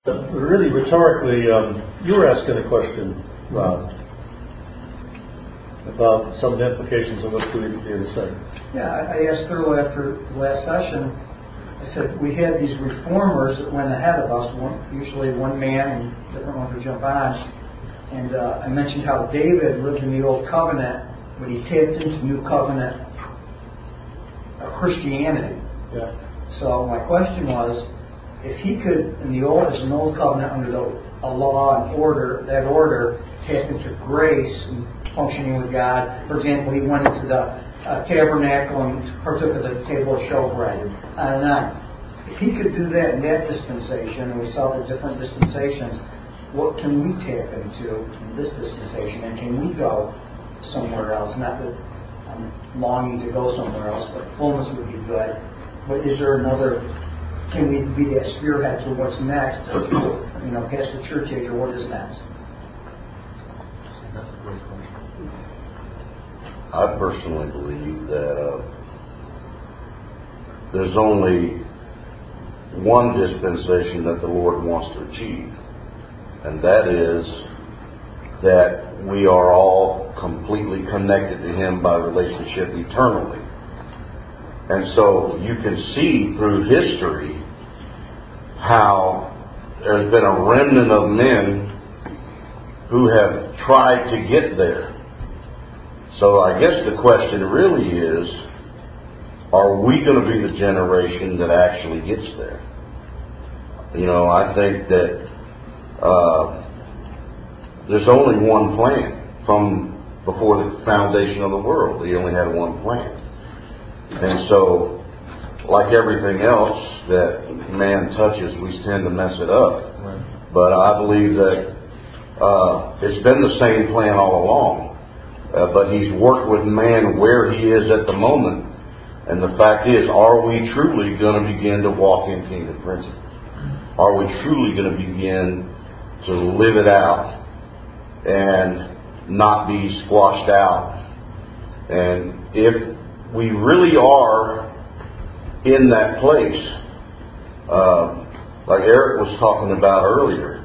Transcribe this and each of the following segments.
Really, rhetorically, you were asking a question, Rob, about some of the implications of what you were here to say. Yeah, I asked Thurlow after the last session. I said we had these reformers that went ahead of us, usually one man and different ones would jump on. And I mentioned how David lived in the Old Covenant, but he tapped into New Covenant Christianity. Yeah. So my question was, if he could, in the Old Covenant, under a law and order, that order tap into grace and functioning with God. For example, he went into the tabernacle and partook of the table of showbread, and on. If he could do that in that dispensation, and we saw the different dispensations, what can we tap into in this dispensation? And can we go somewhere else? Not that I'm longing to go somewhere else, but fullness would be good. But is there another? Can we be that spearhead to what's next? Past the church age, or what is next? That's a great question. I personally believe that there's only one dispensation that the Lord wants to achieve, and that is that we are all completely connected to Him by relationship eternally. And so you can see through history how there's been a remnant of men who have tried to get there. So I guess the question really is, are we going to be the generation that actually gets there? I think that there's only one plan from before the foundation of the world. He only had one plan. And so, like everything else that man touches, we tend to mess it up. Right. But I believe that it's been the same plan all along. But He's worked with man where he is at the moment. And the fact is, are we truly going to begin to walk in kingdom principles? Are we truly going to begin to live it out and not be squashed out? And if we really are in that place, like Eric was talking about earlier,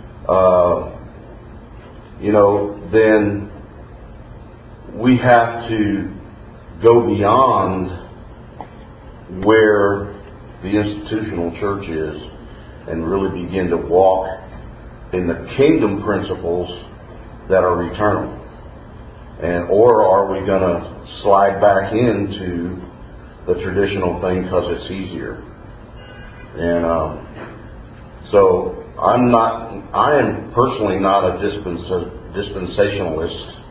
then we have to go beyond where the institutional church is and really begin to walk in the kingdom principles that are eternal. Or are we going to slide back into the traditional thing because it's easier? And so I am personally not a dispensationalist.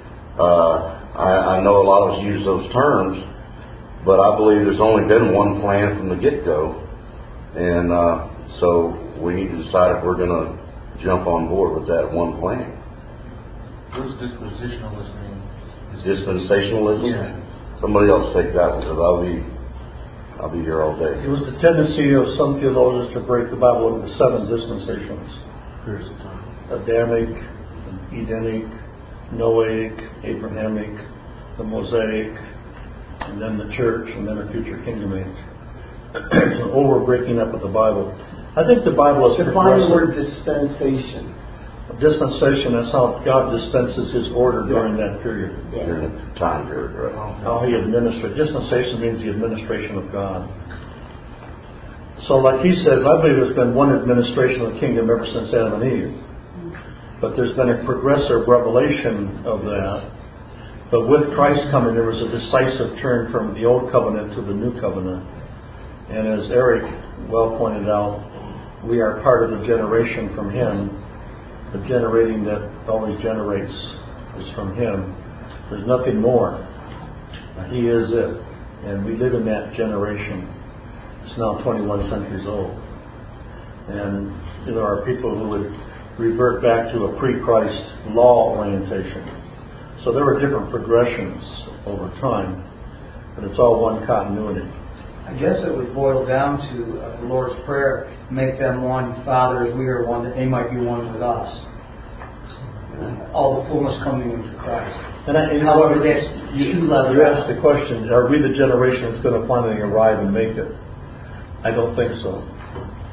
I know a lot of us use those terms, but I believe there's only been one plan from the get-go. And so we need to decide if we're going to jump on board with that one plan. What does dispensationalism mean? Dispensationalism? Yeah. Somebody else take that one, because I'll be here all day. It was the tendency of some theologians to break the Bible into 7 dispensations. Here's the time. Adamic, Edenic, Noahic, Abrahamic, the Mosaic, and then the church, and then a future kingdom age. It's an over-breaking up of the Bible. I think the Bible is define the word dispensation. Dispensation, that's how God dispenses His order during that period. During the time period, right? How He administrates. Dispensation means the administration of God. So like he says, I believe there's been one administration of the kingdom ever since Adam and Eve. But there's been a progressive revelation of that. But with Christ coming, there was a decisive turn from the old covenant to the new covenant. And as Eric well pointed out, we are part of the generation from Him. The generating that always generates is from Him. There's nothing more. He is it. And we live in that generation. It's now 21 centuries old. And there are people who would revert back to a pre-Christ law orientation. So there are different progressions over time, but it's all one continuity. I guess it would boil down to the Lord's Prayer, make them one, Father, as we are one, that they might be one with us. All the fullness coming into Christ. And however, that's two levels. You asked the question, are we the generation that's going to finally arrive and make it? I don't think so.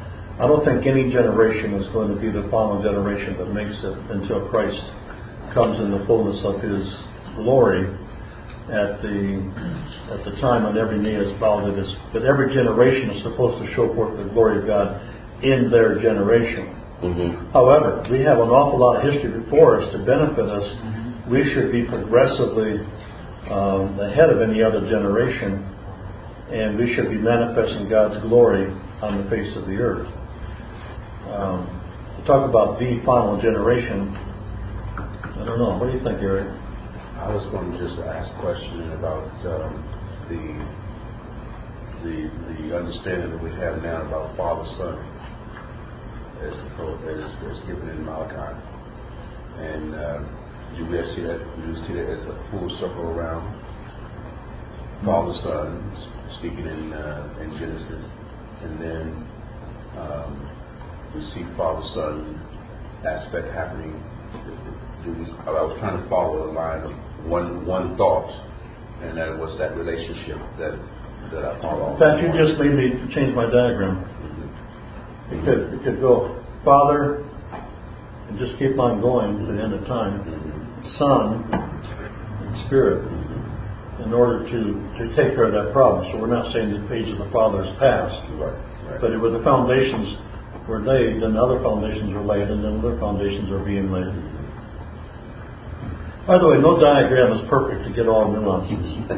I don't think any generation is going to be the final generation that makes it until Christ comes in the fullness of His glory at the time when every knee is bowed. But every generation is supposed to show forth the glory of God in their generation. Mm-hmm. However, we have an awful lot of history before us to benefit us. We should be progressively ahead of any other generation, and we should be manifesting God's glory on the face of the earth. Talk about the final generation. I don't know. What do you think, Eric? I was going to just ask a question about the understanding that we have now about Father, Son, as given in Malachi, and you guys see that as a full circle around Father, Son, speaking in Genesis, and then we see Father, Son aspect happening. I was trying to follow the line of one thought, and that was that relationship that I follow. In fact, you just made me change my diagram. Mm-hmm. It could go Father, and just keep on going to the end of time. Mm-hmm. Son, and Spirit, in order to take care of that problem. So we're not saying the age of the Father is past, Right. but where the foundations were laid, then other foundations are laid, and then other foundations are being laid. By the way, no diagram is perfect to get all nuances.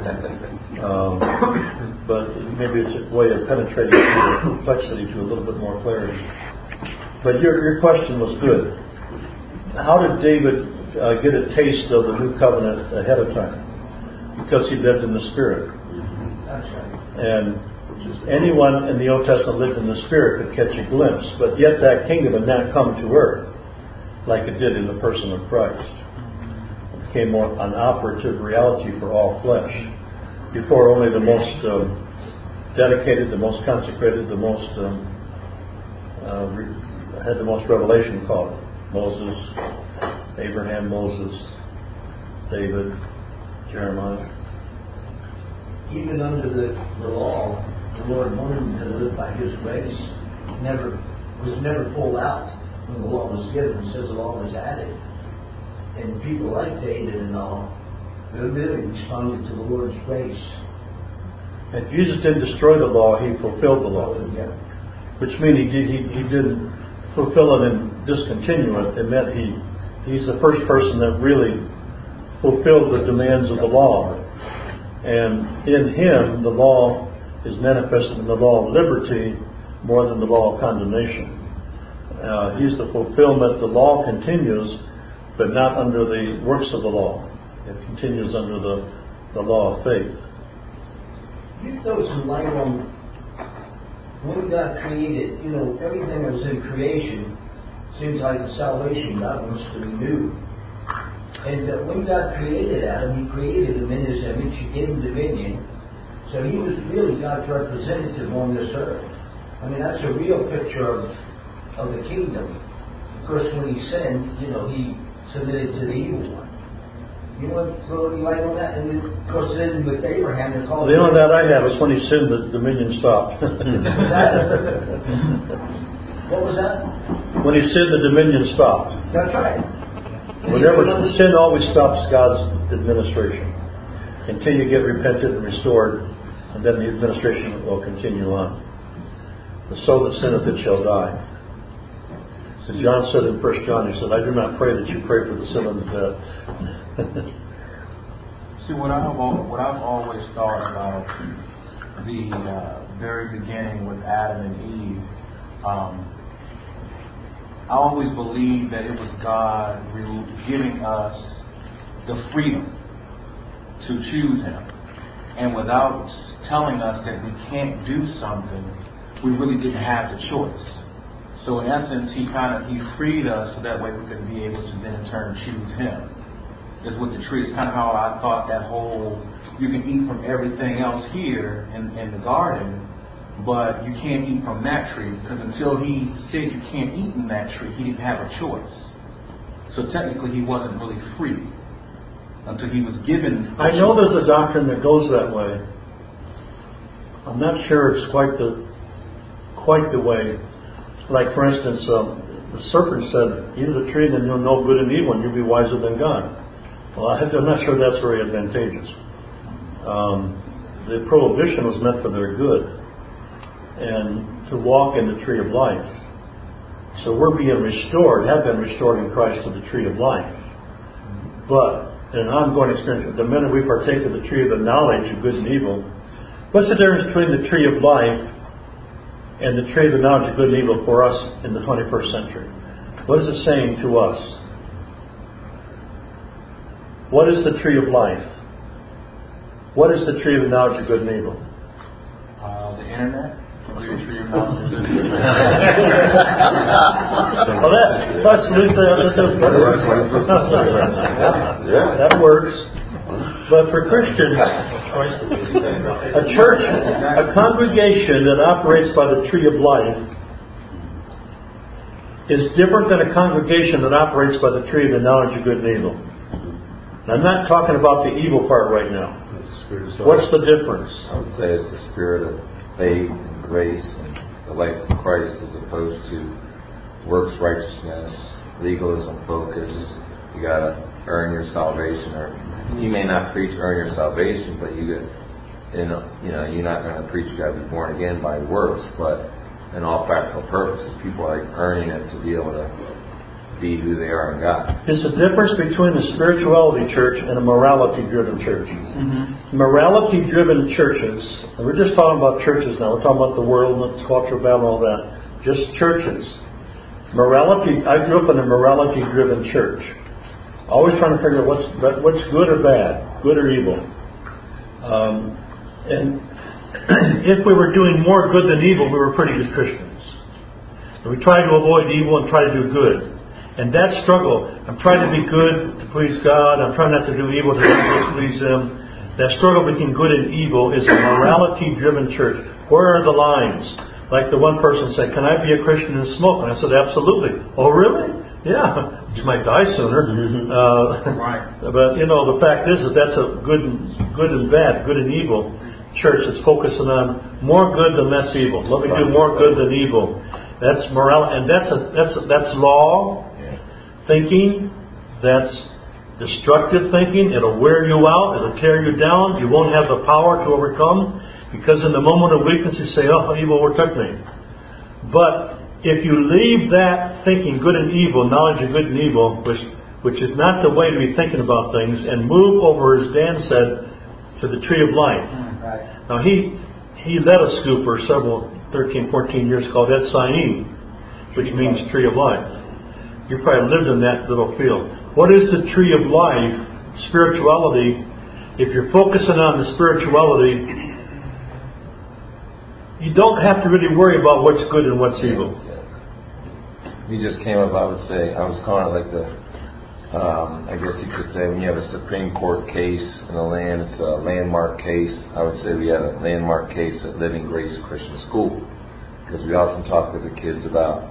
But maybe it's a way of penetrating through the complexity to a little bit more clarity. But your question was good. How did David get a taste of the new covenant ahead of time? Because he lived in the Spirit. That's right. And anyone in the Old Testament lived in the Spirit could catch a glimpse, but yet that kingdom had not come to earth like it did in the person of Christ. Became more an operative reality for all flesh. Before, only the most dedicated, the most consecrated, the most had the most revelation called Moses, Abraham, Moses, David, Jeremiah. Even under the law, the Lord wanted them to live by His grace. Was never pulled out when the law was given. It says the law was added. And people like David and all, they really responded to the Lord's grace. And Jesus didn't destroy the law; He fulfilled the law. Yeah. Which means he didn't fulfill it and discontinue it. It meant he's the first person that really fulfilled the demands of the law. And in Him, the law is manifested in the law of liberty more than the law of condemnation. He's the fulfillment. The law continues, but not under the works of the law. It continues under the law of faith. You throw some light on when God created, everything that was in creation seems like the salvation God wants to renew. And when God created Adam, He created him in His image, He gave him dominion. So he was really God's representative on this earth. I mean, that's a real picture of the kingdom. Of course, when he sinned, he submitted to the evil one. You want to throw any light on that? And then, of course, then with Abraham, they're called... The only that I have is when he sinned, the dominion stopped. What was that? When he sinned, the dominion stopped. That's right. Whenever sin always stops God's administration. Until you get repented and restored, and then the administration will continue on. The soul that sinneth, it shall die. So John said in 1 John, he said, I do not pray that you pray for the sin of the dead. See, what I've always thought about the very beginning with Adam and Eve, I always believed that it was God giving us the freedom to choose Him. And without telling us that we can't do something, we really didn't have the choice. So in essence, He freed us so that way we could be able to then in turn choose Him. Is with the tree. It's kind of how I thought that whole, you can eat from everything else here in the garden, but you can't eat from that tree, because until He said you can't eat in that tree, He didn't have a choice. So technically He wasn't really free until He was given. I know there's a doctrine that goes that way. I'm not sure it's quite the way Like, for instance, the serpent said, eat of the tree and then you'll know good and evil and you'll be wiser than God. Well, I'm not sure that's very advantageous. The prohibition was meant for their good and to walk in the tree of life. So we're being restored, have been restored in Christ to the tree of life. But in an ongoing experience, the minute we partake of the tree of the knowledge of good and evil, what's the difference between the tree of life and the tree of the knowledge of good and evil for us in the 21st century? What is it saying to us? What is the tree of life? What is the tree of the knowledge of good and evil? The internet. The tree of knowledge of good and evil. Well, that works. But for Christians, a church, a congregation that operates by the tree of life is different than a congregation that operates by the tree of the knowledge of good and evil. And I'm not talking about the evil part right now. What's the difference? I would say it's the spirit of faith and grace and the life of Christ as opposed to works righteousness, legalism focus. You gotta earn your salvation, or you may not preach earn your salvation, but you're not going to preach you got to be born again by works. But in all practical purposes, people are earning it to be able to be who they are in God. It's the difference between a spirituality church and a morality-driven church. Mm-hmm. Morality-driven churches, and we're just talking about churches now. We're talking about the world and the cultural battle and all that. Just churches. Morality. I grew up in a morality-driven church. Always trying to figure out what's good or bad, good or evil. And if we were doing more good than evil, we were pretty good Christians. And we tried to avoid evil and try to do good. And that struggle, I'm trying to be good to please God, I'm trying not to do evil to displease Him. That struggle between good and evil is a morality-driven church. Where are the lines? Like the one person said, can I be a Christian and smoke? And I said, absolutely. Oh, really? Yeah. You might die sooner. Right. But, the fact is that that's a good and bad, good and evil church that's focusing on more good than less evil. Let me do more good than evil. That's morality, and that's law thinking. That's destructive thinking. It'll wear you out. It'll tear you down. You won't have the power to overcome, because in the moment of weakness you say, "Oh, evil overtook me." But if you leave that thinking good and evil, knowledge of good and evil, which is not the way to be thinking about things, and move over, as Dan said, to the tree of life. Right. Now he led a school for 13, 14 years called Ed Sain, which means tree of life. You probably lived in that little field. What is the tree of life? Spirituality. If you're focusing on the spirituality, you don't have to really worry about what's good and what's evil. We just came up, I would say, I was calling it like I guess you could say when you have a Supreme Court case in the land, it's a landmark case. I would say we had a landmark case at Living Grace Christian School, because we often talk with the kids about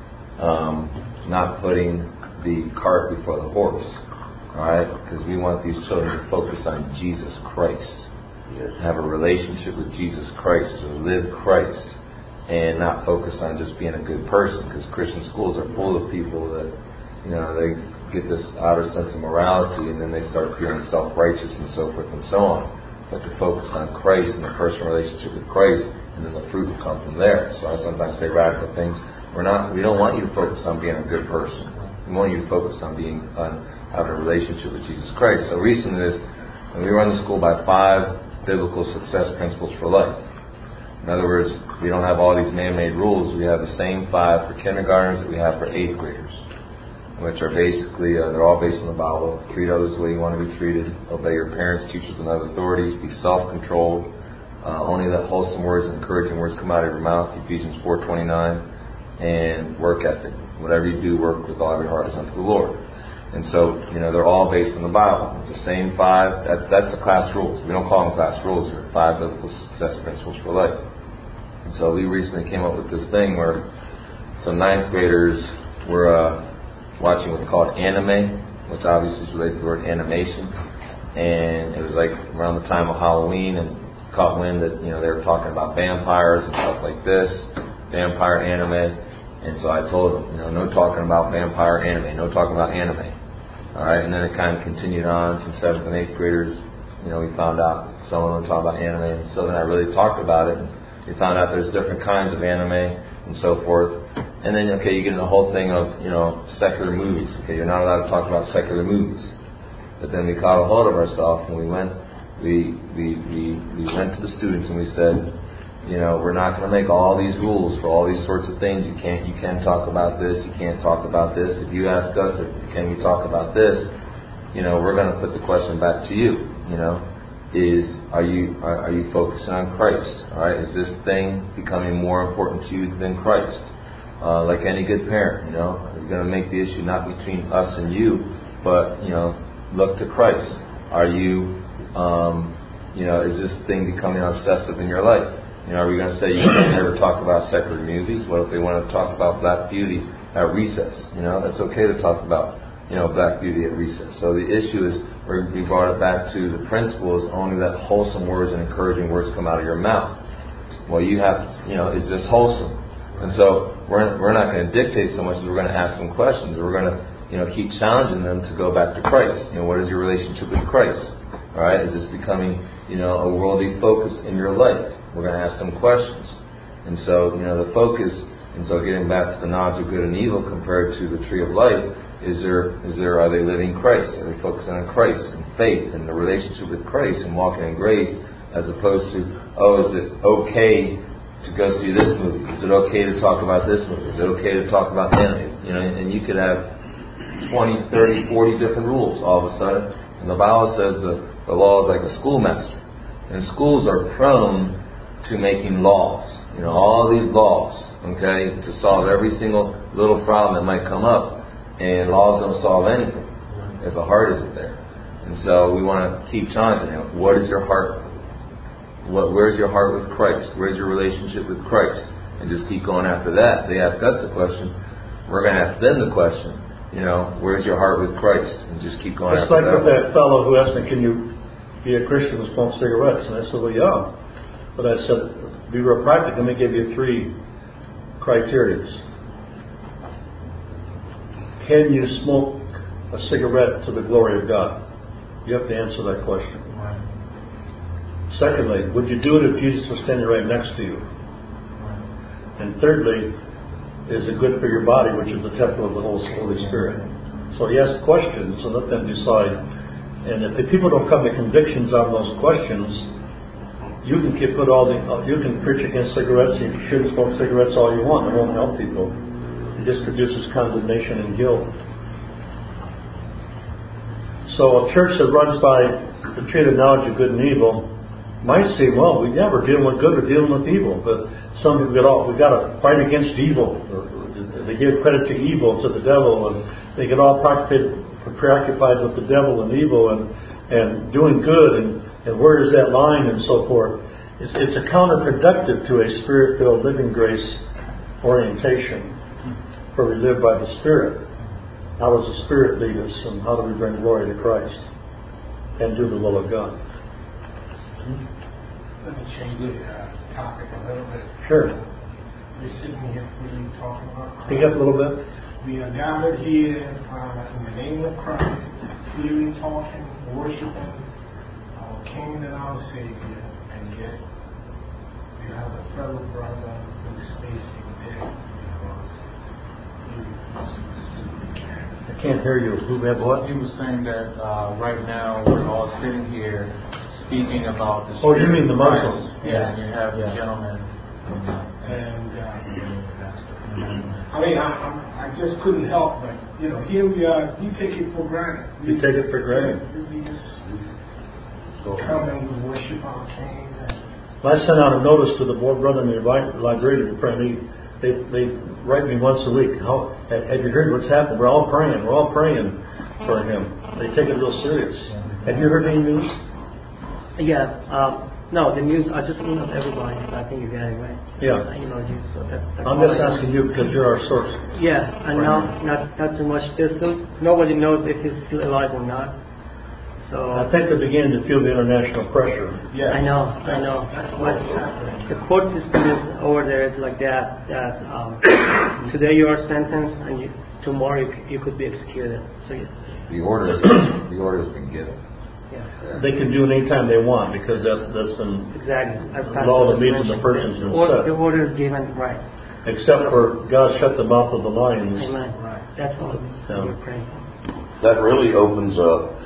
not putting the cart before the horse, right? Because we want these children to focus on Jesus Christ, have a relationship with Jesus Christ, to live Christ, and not focus on just being a good person. Because Christian schools are full of people that, they get this outer sense of morality, and then they start feeling self-righteous and so forth and so on. But to focus on Christ and the personal relationship with Christ, and then the fruit will come from there. So I sometimes say radical things. We don't want you to focus on being a good person. We want you to focus on having a relationship with Jesus Christ. So recently, we run the school by 5 biblical success principles for life. In other words, we don't have all these man-made rules. We have the same 5 for kindergartners that we have for 8th graders, which are basically, they're all based on the Bible. Treat others the way you want to be treated. Obey your parents, teachers, and other authorities. Be self-controlled. Only let wholesome words and encouraging words come out of your mouth. Ephesians 4:29. And work ethic. Whatever you do, work with all of your heart as unto the Lord. And so, they're all based on the Bible. It's the same 5. That's the class rules. We don't call them class rules. They're 5 biblical success principles for life. And so we recently came up with this thing where some 9th graders were watching what's called anime, which obviously is related to the word animation. And it was like around the time of Halloween, and caught wind that they were talking about vampires and stuff like this, vampire anime. And so I told them, no talking about vampire anime, no talking about anime. All right, and then it kind of continued on. Some 7th and 8th graders, we found out some of them talk about anime, and so then I really talked about it. And we found out there's different kinds of anime and so forth. And then, you get in the whole thing of, secular movies. Okay, you're not allowed to talk about secular movies. But then we caught a hold of ourselves and we went to the students and we said, we're not going to make all these rules for all these sorts of things. You can't talk about this. You can't talk about this. If you ask us, can we talk about this? We're going to put the question back to you. Are you focusing on Christ? All right, is this thing becoming more important to you than Christ? Like any good parent, you're going to make the issue not between us and you, but look to Christ. Are you, is this thing becoming obsessive in your life? Are we going to say you can't never talk about secular movies? What if they want to talk about Black Beauty at recess? It's okay to talk about, Black Beauty at recess. So the issue is, we brought it back to the principle is only that wholesome words and encouraging words come out of your mouth. Well, you have to, is this wholesome? And so we're not going to dictate so much as we're going to ask them questions. We're going to, keep challenging them to go back to Christ. What is your relationship with Christ? All right, is this becoming, a worldly focus in your life? We're going to ask them questions. And so, the focus, and so getting back to the knowledge of good and evil compared to the tree of life, are they living Christ? Are they focusing on Christ and faith and the relationship with Christ and walking in grace, as opposed to, is it okay to go see this movie? Is it okay to talk about this movie? Is it okay to talk about anime? And you could have 20, 30, 40 different rules all of a sudden. And the Bible says the law is like a schoolmaster. And schools are prone to making laws. All these laws, okay, to solve every single little problem that might come up. And laws don't solve anything if the heart isn't there. And so we want to keep challenging them. What is your heart? Where's your heart with Christ? Where's your relationship with Christ? And just keep going after that. They ask us the question. We're going to ask them the question. Where's your heart with Christ? And just keep going after that. It's like with that fellow who asked me, can you be a Christian and smoke cigarettes? And I said, well, yeah. But I said, be real practical. Let me give you 3 criteria. Can you smoke a cigarette to the glory of God? You have to answer that question. Right. Secondly, would you do it if Jesus was standing right next to you? Right. And thirdly, is it good for your body, which is the temple of the Holy Spirit? So he asks questions, and let them decide. And if the people don't come to convictions on those questions, you can you can preach against cigarettes. You shouldn't smoke cigarettes all you want. It won't help people. It just produces condemnation and guilt. So a church that runs by the tree of knowledge of good and evil might say, well, we're dealing with good, we're dealing with evil. But some people we got to fight against evil. They give credit to evil, to the devil, and they get all preoccupied with the devil and evil and doing good and where is that line and so forth. It's a counterproductive to a Spirit-filled living grace orientation, where we live by the Spirit. How does the Spirit lead us, and how do we bring glory to Christ and do the will of God? Let me change the topic a little bit. Sure. We're sitting here freely talking about Christ. Speak up a little bit. We are gathered here in the name of Christ, freely talking, worshiping our King and our Savior, and yet we have a fellow brother who's facing death because he refuses to repent. I can't hear you. Who had what? He was saying that right now we're all sitting here speaking about the. Oh, you mean the Muslims? Yeah, and you have the gentleman. And I just couldn't help but, here we are. You take it for granted. You take it for granted. We just come and we worship our King. I sent out a notice to the board brother and the librarian friend. They write me once a week. Have you heard what's happened? We're all praying. We're all praying for him. They take it real serious. Have you heard any news? Yeah. No, the news, I just emailed everybody, so I think you got it right. Yeah. I emailed you, so that's I'm just asking you because you're our source. Yeah, and now, not too much distance. Nobody knows if he's still alive or not. So I think they're beginning to feel the international pressure. Yes. I know. That's what the court system is over there. Is like that. Today you are sentenced, and tomorrow you could be executed. So The order has been given. yeah. They can do it anytime they want because that's been Exactly. As law Pastor that meets in mentioned, the person's been the set. order is given right. Except for God shut the mouth of the lions. Amen. That's all Yeah. we're praying. That really opens up.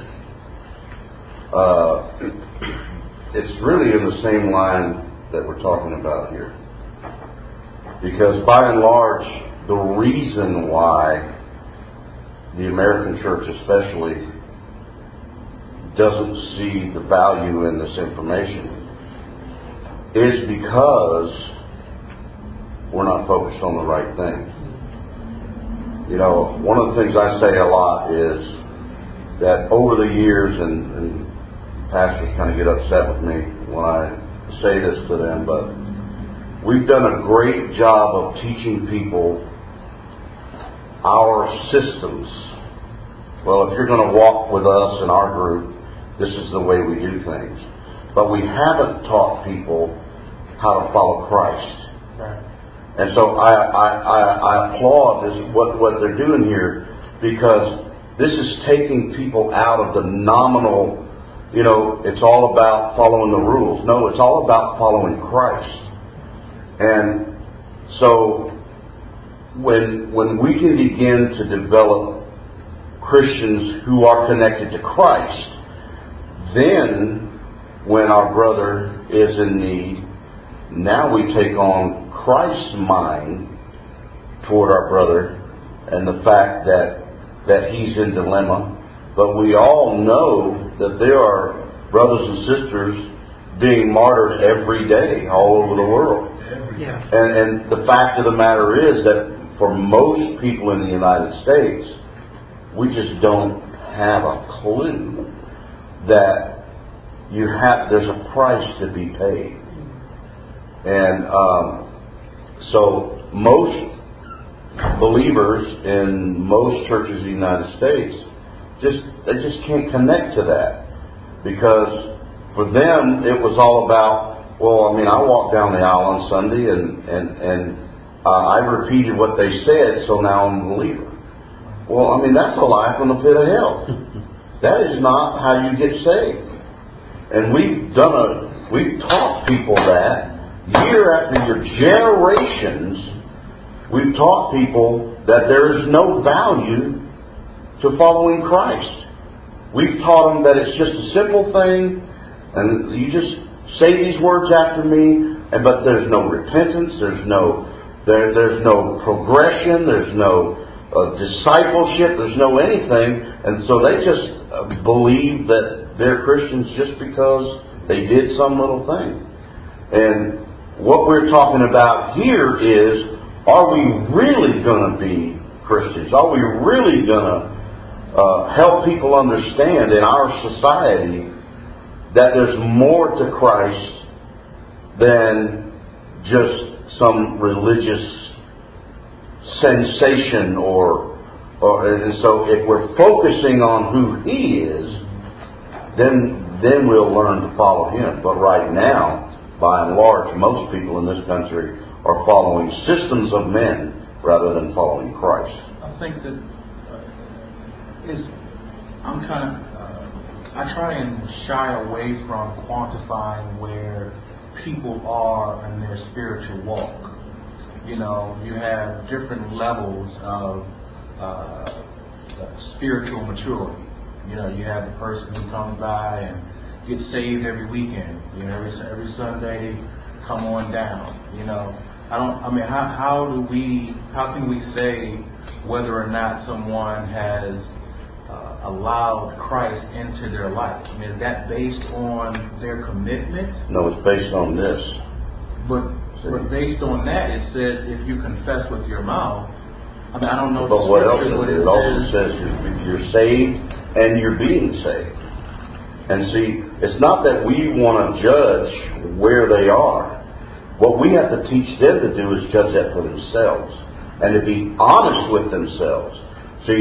It's really in the same line that we're talking about here. Because by and large, the reason why the American church especially doesn't see the value in this information is because we're not focused on the right thing. You know, one of the things I say a lot is that over the years, and pastors kind of get upset with me when I say this to them, but we've done a great job of teaching people our systems. Well, if you're going to walk with us in our group, this is the way we do things. But we haven't taught people how to follow Christ. Right. And so I applaud this what they're doing here, because this is taking people out of the nominal, you know, it's all about following the rules. No, it's all about following Christ. And so when we can begin to develop Christians who are connected to Christ, then when our brother is in need, now we take on Christ's mind toward our brother and the fact that he's in dilemma. But we all know that there are brothers and sisters being martyred every day all over the world. Yeah. And the fact of the matter is that for most people in the United States, we just don't have a clue that there's a price to be paid. And so most believers in most churches in the United States they just can't connect to that, because for them it was all about, well, I mean, I walked down the aisle on Sunday and I repeated what they said, so now I'm a believer. Well, I mean, that's a lie from the pit of hell. That is not how you get saved. And we've taught people that year after year, generations. We've taught people that there is no value to following Christ. We've taught them that it's just a simple thing, and you just say these words after me, but there's no repentance, there's no progression, there's no discipleship, there's no anything, and so they just believe that they're Christians just because they did some little thing. And what we're talking about here is, are we really going to be Christians? Are we really going to help people understand in our society that there's more to Christ than just some religious sensation and so if we're focusing on who He is, then we'll learn to follow Him. But right now, by and large, most people in this country are following systems of men rather than following Christ. I think that I try and shy away from quantifying where people are in their spiritual walk. You know, you have different levels of spiritual maturity. You know, you have the person who comes by and gets saved every weekend. You know, every Sunday, come on down. You know, how can we say whether or not someone has allowed Christ into their life? I mean, is that based on their commitment? No, it's based on this. But based on that, it says if you confess with your mouth. I mean, I don't know. But what else? It also says you're saved and you're being saved. And see, it's not that we want to judge where they are. What we have to teach them to do is judge that for themselves and to be honest with themselves. See,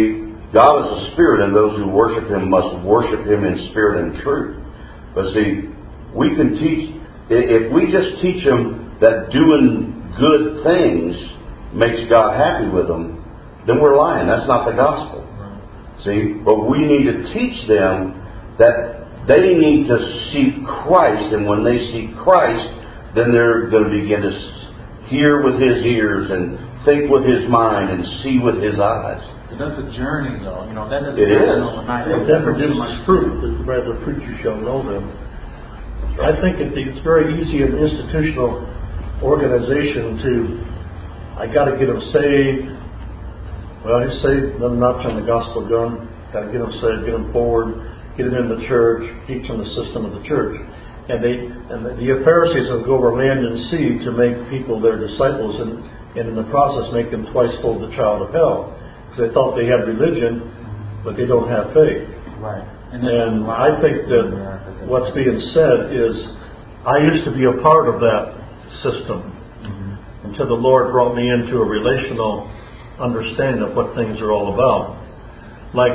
God is a spirit, and those who worship Him must worship Him in spirit and truth. But see, we can teach, if we just teach them that doing good things makes God happy with them, then we're lying. That's not the gospel. See, but we need to teach them that they need to seek Christ, and when they seek Christ, then they're going to begin to hear with His ears and think with His mind and see with His eyes. But that's a journey, though. You know, that doesn't It is. overnight. That produces fruit, as the fruit you shall know them. I think it's very easy in institutional organization I got to get them saved. Well, he's saved, then not turn the gospel gun. Got to get them saved, get them forward, get them in the church, teach them the system of the church. And the Pharisees will go over land and sea to make people their disciples, and in the process make them twice full of the child of hell. Because they thought they had religion, but they don't have faith. Right. And I think that what's being said is, I used to be a part of that system until the Lord brought me into a relational understanding of what things are all about. Like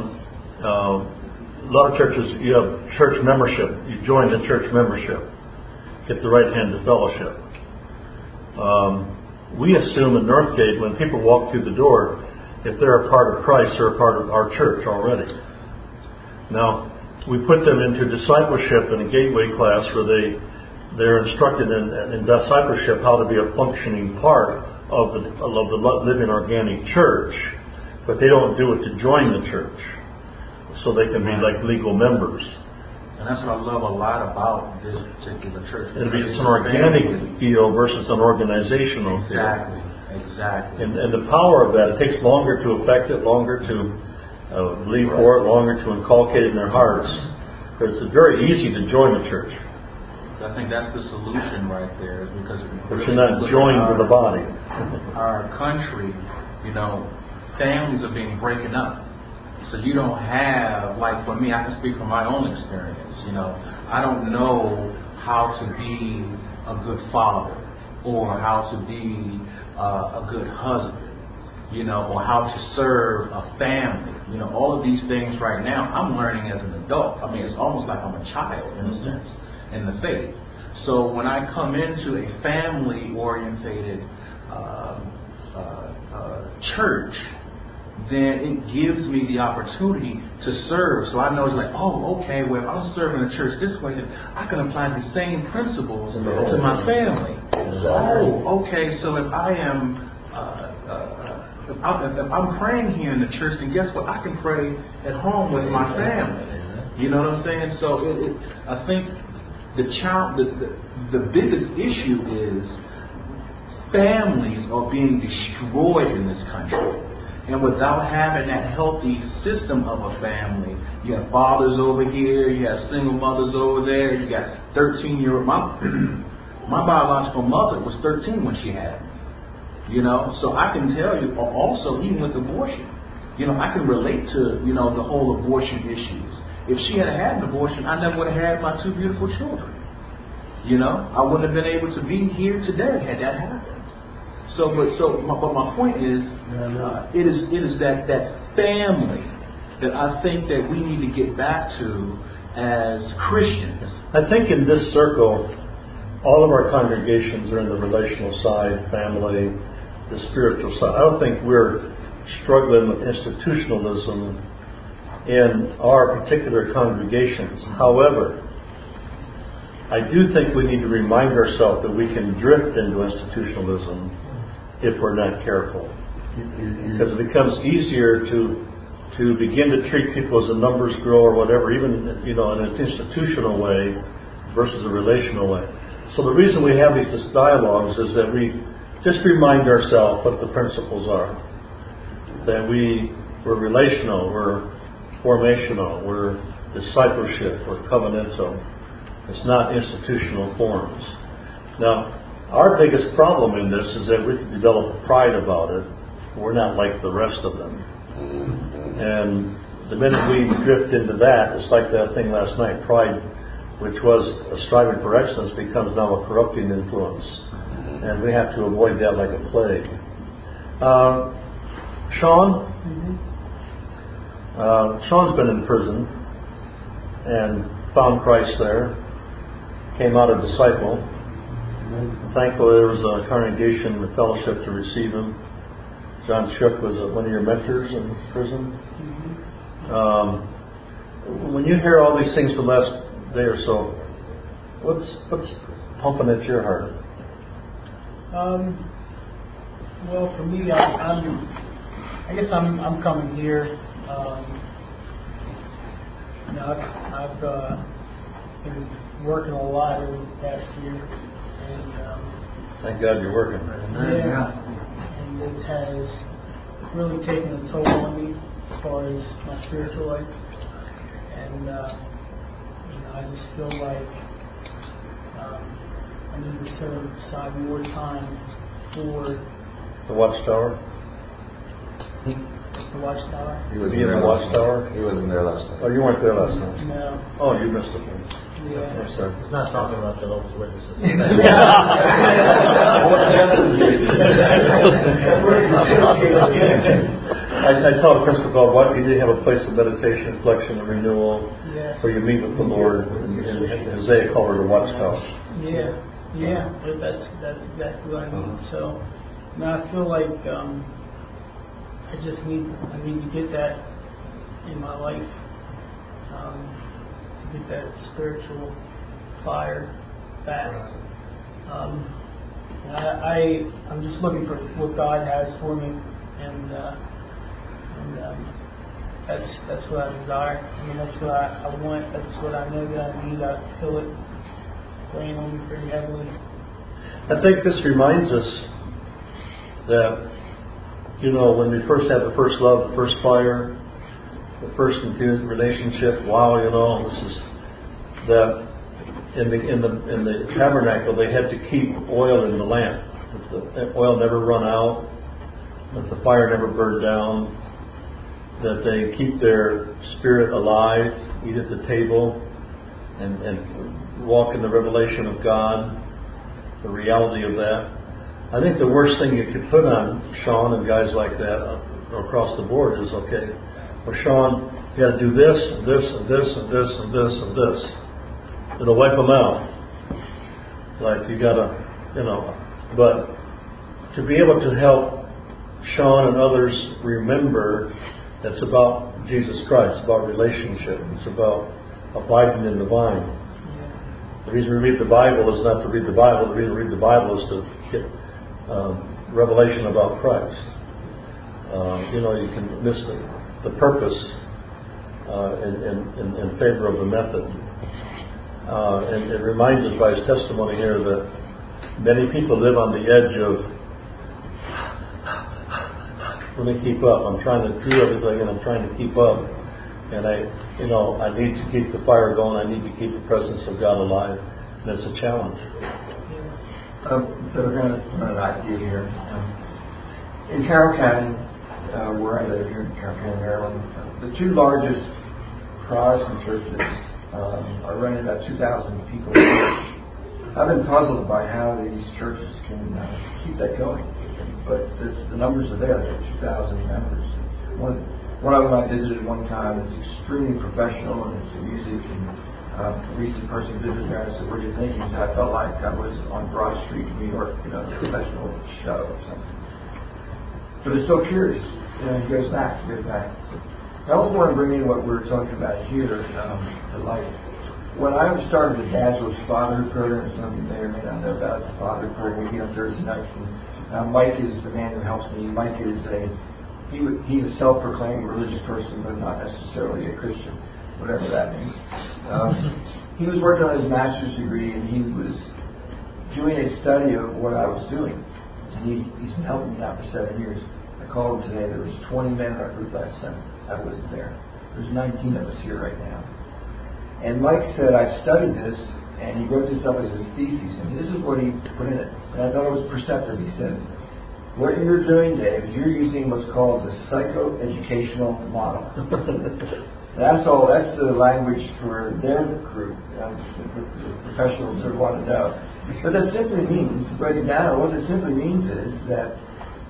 a lot of churches, you have church membership. You join the church membership, get the right hand of fellowship. We assume in Northgate, when people walk through the door, if they're a part of Christ, they're a part of our church already. Now, we put them into discipleship in a gateway class where they're instructed in discipleship how to be a functioning part of the living organic church, but they don't do it to join the church, so they can be like legal members. And that's what I love a lot about this particular church. It's an organic deal versus an organizational deal. Exactly. And the power of that, it takes longer to affect it, longer to believe for it, longer to inculcate it in their hearts. Because it's very easy to join the church. I think that's the solution right there, is because but you're not joined to the body. Our country, families are being broken up. So you don't have, like for me, I can speak from my own experience. I don't know how to be a good father, or how to be a good husband, or how to serve a family. All of these things right now, I'm learning as an adult. I mean, it's almost like I'm a child in a sense, in the faith. So when I come into a family-orientated church, then it gives me the opportunity to serve. So I know it's like, oh, okay, well, if I'm serving a church this way, then I can apply the same principles to my family. Oh, okay, so if I am, if I'm praying here in the church, then guess what? I can pray at home with my family. You know what I'm saying? So I think the biggest issue is families are being destroyed in this country. And without having that healthy system of a family, you have fathers over here, you have single mothers over there, you got 13-year-old. My biological mother was 13 when she had me. So I can tell you, also, even with abortion, I can relate to, the whole abortion issues. If she had had an abortion, I never would have had my two beautiful children. I wouldn't have been able to be here today had that happened. But my point is, it is that family that I think that we need to get back to as Christians. I think in this circle, all of our congregations are in the relational side, family, the spiritual side. I don't think we're struggling with institutionalism in our particular congregations. However, I do think we need to remind ourselves that we can drift into institutionalism if we're not careful. Because it becomes easier to begin to treat people as a numbers grow or whatever, even in an institutional way versus a relational way. So the reason we have these dialogues is that we just remind ourselves what the principles are. That we're relational, we're formational, we're discipleship, we're covenantal. It's not institutional forms. Now, our biggest problem in this is that we can develop pride about it. We're not like the rest of them. And the minute we drift into that, it's like that thing last night, pride, which was a striving for excellence, becomes now a corrupting influence. And we have to avoid that like a plague. Sean? Sean's been in prison and found Christ there, came out a disciple. Thankfully, there was a congregation, a fellowship to receive him. John Shook was one of your mentors in prison. When you hear all these things for the last day or so, what's pumping at your heart? Well, for me, I guess I'm coming here. I've been working a lot over the past year, and thank God you're working. Yeah, and it has really taken a toll on me as far as my spiritual life, and I just feel like I need to set aside more time for the Watchtower. The Watchtower. He was in the Watchtower. He wasn't there last night. Oh, you weren't there last night. No. Oh, you missed it. Yeah. I'm sorry. He's not talking about the Jehovah's Witnesses. I taught Principal about what you did have a place of meditation, reflection, and renewal, Yes. where you meet with the Lord. And Isaiah called her the Watchtower. Yeah, but that's exactly what I mean. So now I feel like I need to get that in my life, to get that spiritual fire back. I'm just looking for what God has for me, and that's what I desire. I mean, that's what I want. That's what I know that I need. I feel it weighing on me pretty heavily. I think this reminds us that, when we first have the first love, the first fire, the first infused relationship, this is that in the tabernacle they had to keep oil in the lamp. That the oil never run out, that the fire never burned down, that they keep their spirit alive, eat at the table, and walk in the revelation of God, the reality of that. I think the worst thing you could put on Sean and guys like that across the board is, okay, well, Sean, you got to do this, and this, and this, and this, and this, and this. It'll wipe them out. Like, you got to, but to be able to help Sean and others remember it's about Jesus Christ, it's about relationship, it's about abiding in the vine. The reason we read the Bible is not to read the Bible. The reason we read the Bible is to get revelation about Christ. You can miss the purpose in favor of the method. And it reminds us by his testimony here that many people live on the edge of, let me keep up. I'm trying to do everything and I'm trying to keep up. And I need to keep the fire going. I need to keep the presence of God alive. And it's a challenge. So we're going to run an idea here. In Carroll County, where I live here in Carroll County, Maryland, the two largest Protestant churches are running about 2,000 people. I've been puzzled by how these churches can keep that going. But the numbers are there. There are 2,000 members. One of them I visited one time. It's extremely professional and it's music. And a recent person visited there and I said, "What are you thinking?" He said, "I felt like I was on Broad Street in New York, a professional show or something." But it's so curious. He goes back. I also want to bring in what we're talking about here, the light. When I started the Dazzle's Fatherhood program, some of you may or may not know about the Fatherhood program, we meet on Thursday nights. And Mike is the man who helps me. Mike is he's a self-proclaimed religious person, but not necessarily a Christian, whatever that means. He was working on his master's degree, and he was doing a study of what I was doing. And he's been helping me now for 7 years. I called him today. There was 20 men in our group last time. I wasn't there. There's 19 of us here right now. And Mike said, "I've studied this," and he wrote this up as his thesis. And this is what he put in it. And I thought it was perceptive. He said, "What you're doing, Dave, is you're using what's called the psychoeducational model." That's all. That's the language for their group. The professionals that want to know. But that simply means, break it down, what it simply means is that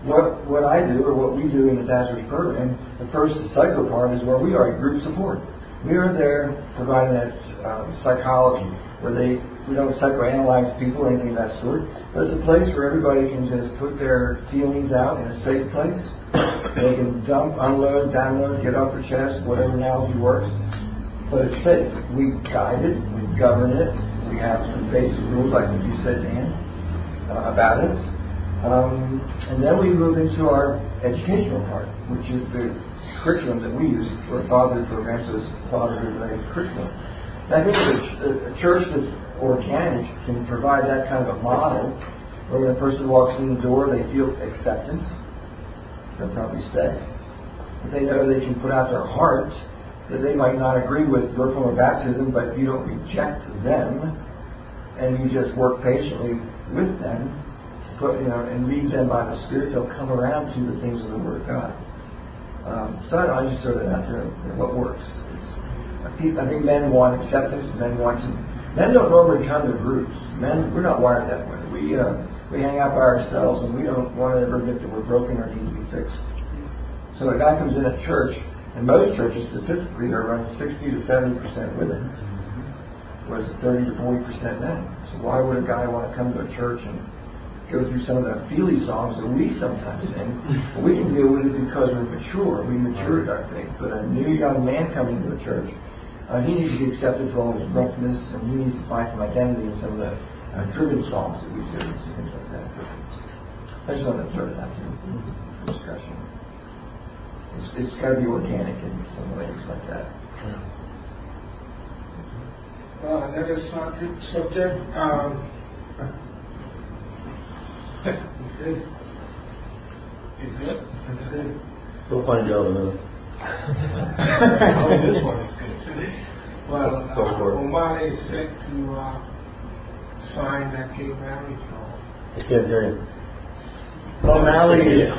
what I do, or what we do in the Dazzlers program, the first cycle part is where we are a group support. We are there providing that psychology, where we don't psychoanalyze people or anything of that sort, but it's a place where everybody can just put their feelings out in a safe place. They can dump, unload, download, get off their chest, whatever analogy works. But it's safe. We guide it, we govern it, we have some basic rules, like what you said, Dan, about it. And then we move into our educational part, which is the curriculum that we use for a fatherhood program, so it's fatherhood-related curriculum. And I think a church that's organic can provide that kind of a model where when a person walks in the door, they feel acceptance, they'll probably stay. If they know they can put out their heart, that they might not agree with your form of baptism, but you don't reject them, and you just work patiently with them, and lead them by the Spirit, they'll come around to the things of the Word of God. So I just throw that out there, what works. I think men want acceptance, men don't normally come to groups. Men, we're not wired that way. We hang out by ourselves, and we don't want to ever admit that we're broken or need to be fixed. So a guy comes in at church, and most churches statistically are around 60 to 70% women, whereas 30 to 40% men. So why would a guy want to come to a church and go through some of the feely songs that we sometimes sing? We can deal with it because we're mature. We matured our faith. But a new young man coming to a church, he needs to be accepted for all his roughness, and he needs to find some identity in some of the driven songs that we do and things like that. I just wanted to throw that out to the discussion. It's got to be organic in some ways like that. Another subject. Is it? We'll find out in a minute. This one is good too. Well, O'Malley is set to sign that gay marriage law. I can't hear you. O'Malley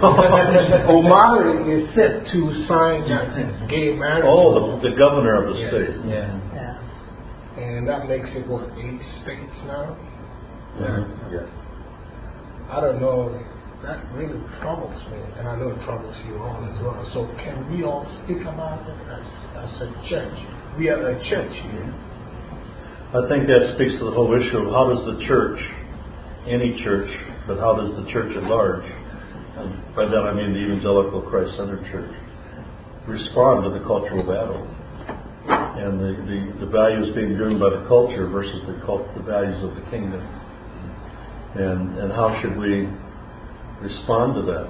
is set to sign that gay marriage law. The governor of the state. Yeah. And that makes it, 8 states now? Yeah. I don't know. That really troubles me, and I know it troubles you all as well. So can we all speak about it as a church? We are a church here. I think that speaks to the whole issue of how does the church, any church, but how does the church at large, and by that I mean the evangelical Christ-centered church, respond to the cultural battle and the values being driven by the culture versus the values of the kingdom. And how should we respond to that?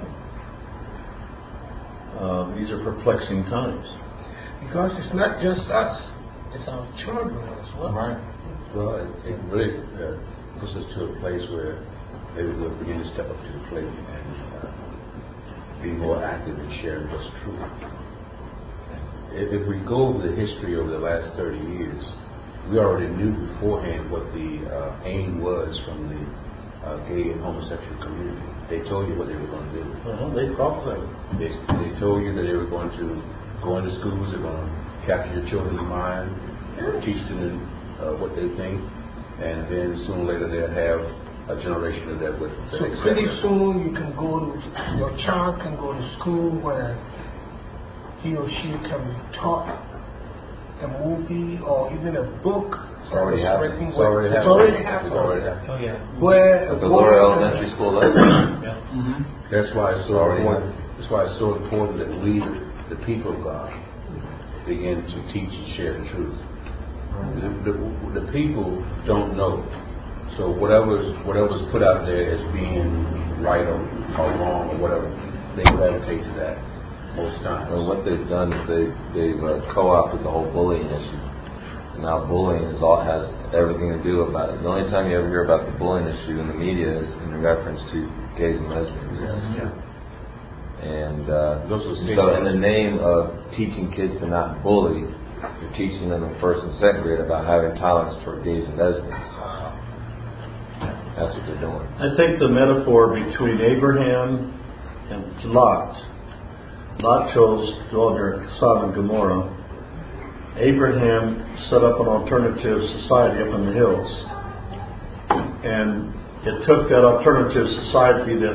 These are perplexing times. Because it's not just us, it's our children as well. Right. Well, it really puts us to a place where maybe we'll begin to step up to the plate and be more active in sharing what's true. If we go over the history over the last 30 years, we already knew beforehand what the aim was from the gay and homosexual community. They told you what they were going to do. They prophesied. They told you that they were going to go into schools, they're going to capture your children's mind, teach them what they think, and then soon later they'll have a generation of that with them. So pretty soon your child can go to school where he or she can be taught a movie or even a book. It's already happening. It's already happening. Oh, yeah. Where At the lower elementary school level. That's why it's so important. That's why it's so important that we, the people of God, begin to teach and share the truth. The people don't know, so whatever's put out there as being right or wrong or whatever, they gravitate to that most times. Well, what they've done is they've co-opted the whole bullying issue. And now bullying has everything to do about it. The only time you ever hear about the bullying issue in the media is in reference to gays and lesbians. Yeah. And so in the name of teaching kids to not bully, you're teaching them in first and second grade about having tolerance toward gays and lesbians. That's what they're doing. I think the metaphor between Abraham and Lot chose to go near Sodom and Gomorrah. Abraham set up an alternative society up in the hills. And it took that alternative society that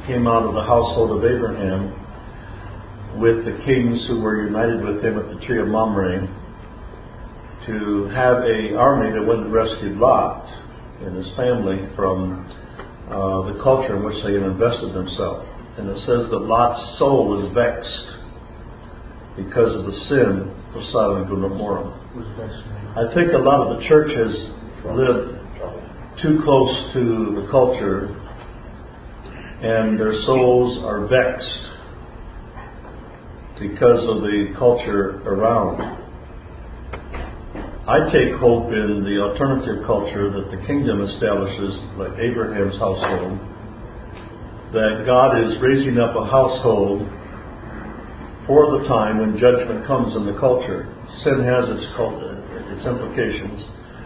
came out of the household of Abraham with the kings who were united with him at the tree of Mamre to have an army that went and rescued Lot and his family from the culture in which they had invested themselves. And it says that Lot's soul was vexed because of the sin of Sodom and Gomorrah. I think a lot of the church has lived too close to the culture, and their souls are vexed because of the culture around. I take hope in the alternative culture that the kingdom establishes, like Abraham's household, that God is raising up a household for the time when judgment comes in the culture. Sin has its implications.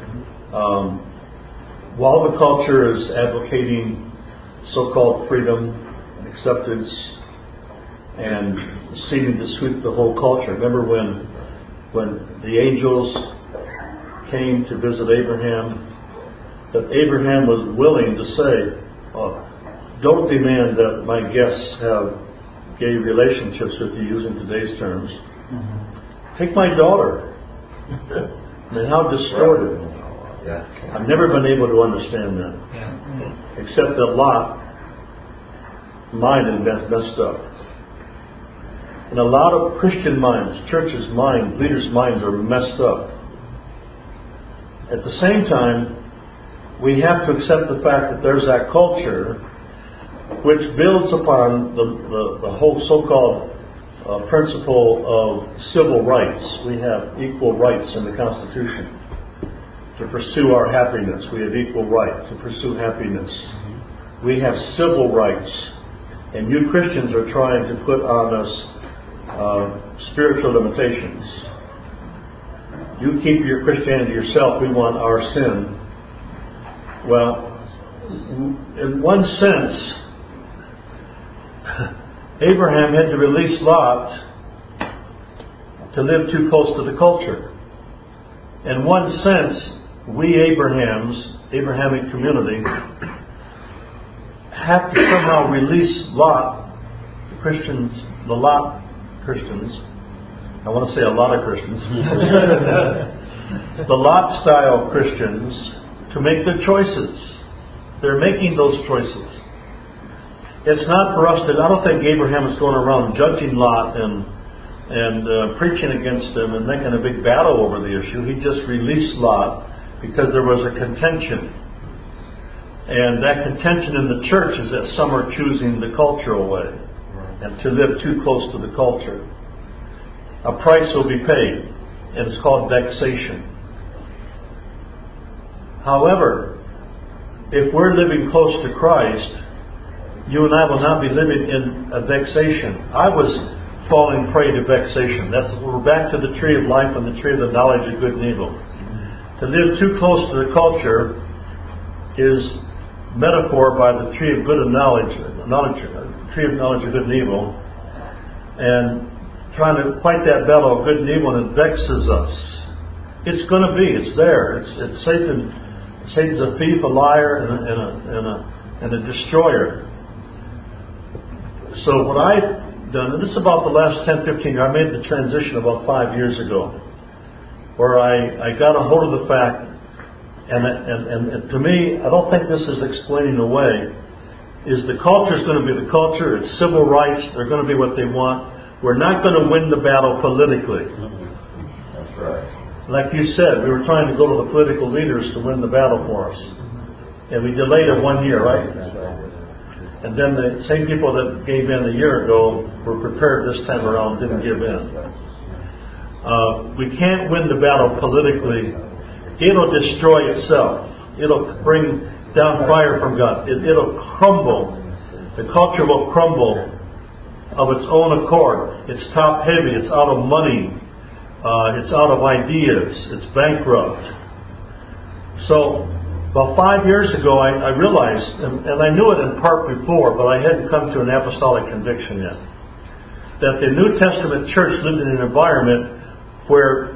While the culture is advocating so-called freedom and acceptance and seeming to sweep the whole culture. Remember when the angels came to visit Abraham, that Abraham was willing to say, don't demand that my guests have gay relationships with you, using today's terms. Take my daughter. I mean, how distorted. I've never been able to understand that. Except that Lot, mind had messed up. And a lot of Christian minds, churches' minds, leaders' minds are messed up. At the same time, we have to accept the fact that there's that culture which builds upon the whole so-called principle of civil rights. We have equal rights in the Constitution to pursue our happiness. We have equal right to pursue happiness. We have civil rights. And you Christians are trying to put on us spiritual limitations. You keep your Christianity yourself. We want our sin. Well, in one sense, Abraham had to release Lot to live too close to the culture. In one sense, we Abrahamic community, have to somehow release Lot, the Lot Christians. I want to say a lot of Christians. The Lot style Christians, to make their choices. They're making those choices. It's not for us to. I don't think Abraham is going around judging Lot and preaching against him and making a big battle over the issue. He just released Lot because there was a contention. And that contention in the church is that some are choosing the cultural way and to live too close to the culture. A price will be paid, and it's called vexation. However, if we're living close to Christ, you and I will not be living in a vexation. I was falling prey to vexation. We're back to the tree of life and the tree of the knowledge of good and evil. To live too close to the culture is metaphor by the tree of good and knowledge, tree of knowledge of good and evil, and trying to fight that battle of good and evil, and it vexes us. It's going to be. It's there. It's Satan. Satan's a thief, a liar, and a destroyer. So what I've done, and this is about the last 10, 15 years, I made the transition about 5 years ago, where I got a hold of the fact, and to me, I don't think this is explaining away, is the culture is going to be the culture, it's civil rights, they're going to be what they want. We're not going to win the battle politically. That's right. Like you said, we were trying to go to the political leaders to win the battle for us. And we delayed it 1 year, right? And then the same people that gave in a year ago were prepared this time around, didn't give in. We can't win the battle politically. It'll destroy itself. It'll bring down fire from God. It'll crumble. The culture will crumble of its own accord. It's top heavy. It's out of money. It's out of ideas. It's bankrupt. So, about 5 years ago, I realized, and I knew it in part before, but I hadn't come to an apostolic conviction yet, that the New Testament church lived in an environment where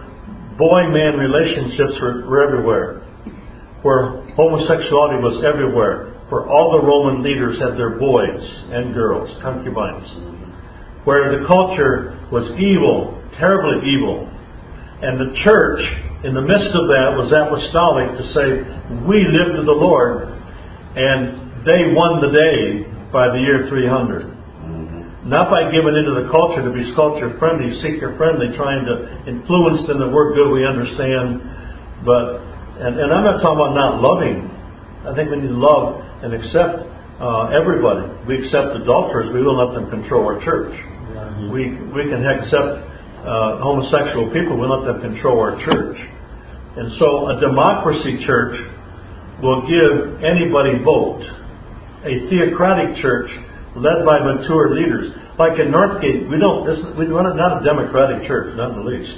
boy-man relationships were everywhere, where homosexuality was everywhere, where all the Roman leaders had their boys and girls, concubines, where the culture was evil, terribly evil. And the church, in the midst of that, was apostolic to say, we live to the Lord. And they won the day by the year 300. Not by giving into the culture to be culture friendly, seeker friendly, trying to influence them that we're good, we understand. But, and I'm not talking about not loving. I think we need to love and accept everybody. We accept adulterers, we won't let them control our church. We can accept homosexual people, we let them control our church. And so a democracy church will give anybody vote. A theocratic church led by mature leaders. Like in Northgate, we're not a democratic church, not in the least.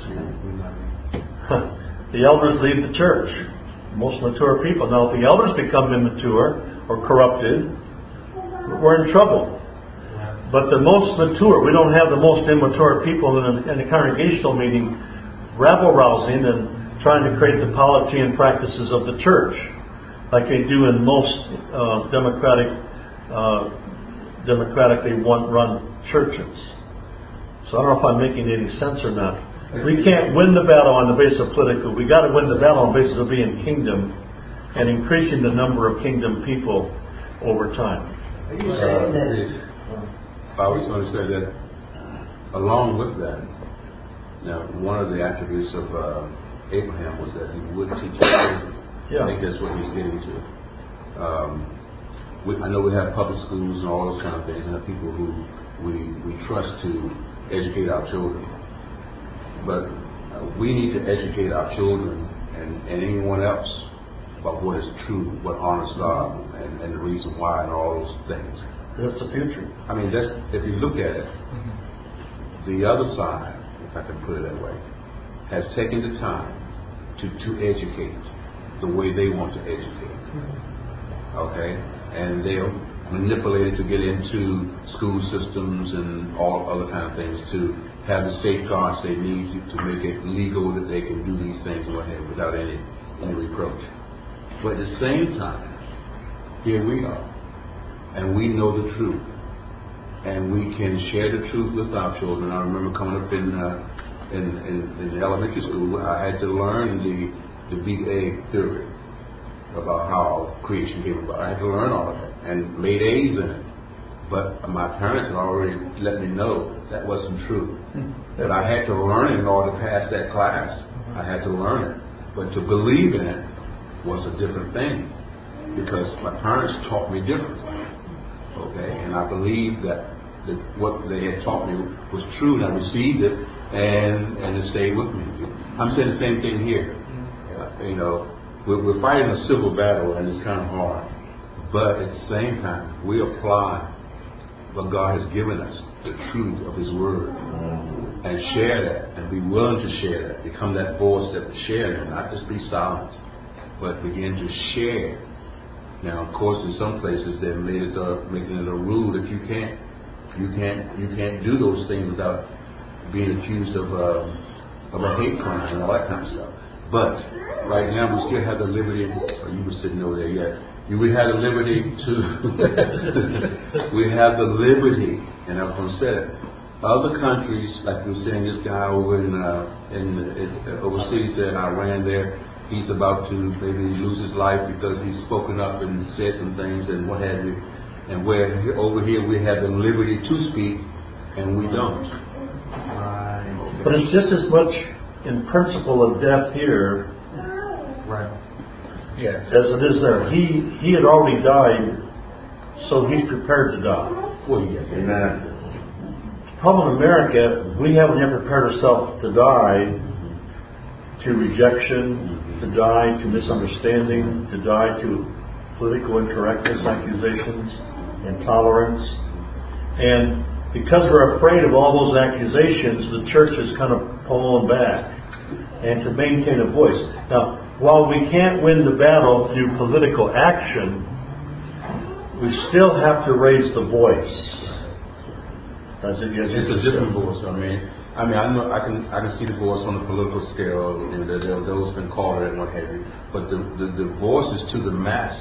The elders lead the church. Most mature people. Now if the elders become immature or corrupted, we're in trouble. But the most mature, we don't have the most immature people in a congregational meeting rabble-rousing and trying to create the polity and practices of the church, like they do in most democratically run churches. So I don't know if I'm making any sense or not. We can't win the battle on the basis of political. We got to win the battle on the basis of being kingdom and increasing the number of kingdom people over time. Are you saying that? I was going to say that along with that, now one of the attributes of Abraham was that he would teach children. Yeah. I think that's what he's getting to. I know we have public schools and all those kind of things, and have people who we trust to educate our children. But we need to educate our children and anyone else about what is true, what honors God, and the reason why, and all those things. That's the future. I mean, that's, if you look at it, the other side, if I can put it that way, has taken the time to educate the way they want to educate. Okay? And they'll manipulate it to get into school systems and all other kind of things to have the safeguards they need to make it legal that they can do these things and what have you without any reproach. But at the same time, here we are. And we know the truth. And we can share the truth with our children. I remember coming up in the elementary school, I had to learn the Big Egg theory about how creation came about. I had to learn all of it and made A's in it. But my parents had already let me know that wasn't true. But I had to learn it in order to pass that class. I had to learn it. But to believe in it was a different thing because my parents taught me differently. Okay, and I believe that what they had taught me was true, and I received it, and it stayed with me. I'm saying the same thing here. You know, we're fighting a civil battle, and it's kind of hard. But at the same time, we apply what God has given us, the truth of His Word, and share that, and be willing to share that, become that voice that will share it, not just be silent, but begin to share. Now, of course, in some places they've making it a rule that you can't do those things without being accused of a hate crime and all that kind of stuff. But right now we still have the liberty. You were sitting over there yet? We have the liberty to. We have the liberty, and I was going to say it. Other countries, like we were saying, this guy over overseas in Iran there. He's about to maybe lose his life because he's spoken up and said some things and what have you. And where over here we have the liberty to speak and we don't. But it's just as much in principle of death here, right? Yes. As it is there. He had already died, so he's prepared to die. Well, yeah. Amen. The problem in America, we haven't yet prepared ourselves to die to rejection, to die to misunderstanding, to die to political incorrectness, accusations, intolerance. And because we're afraid of all those accusations, the church is kind of pulling back and to maintain a voice. Now, while we can't win the battle through political action, we still have to raise the voice. It's a different voice. I know I can see the voice on the political scale, and those been called it and what have you. But the voice is to the mass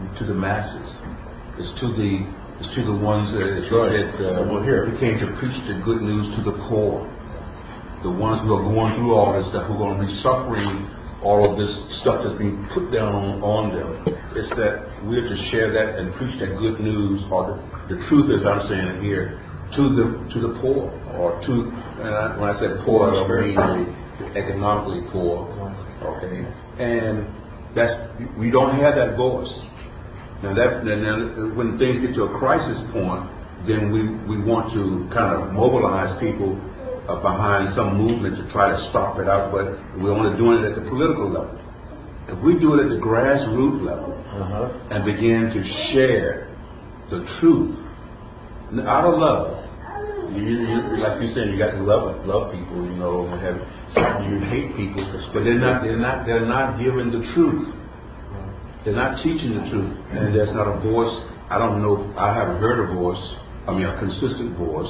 to the masses. It's to the ones that, as you said, we came to preach the good news to the poor. The ones who are going through all this stuff, who are going to be suffering all of this stuff that's being put down on them. It's that we're to share that and preach that good news, or the truth, as I'm saying it here, to the poor, or when I said poor, I don't mean the economically poor. Okay, and we don't have that voice. Now when things get to a crisis point, then we want to kind of mobilize people behind some movement to try to stop it out, but we're only doing it at the political level. If we do it at the grassroots level and begin to share the truth out of love, like you said, you got to love people, you hate people, but they're not giving the truth. They're not teaching the truth, and there's not a voice. I don't know. I haven't heard a voice. I mean, a consistent voice.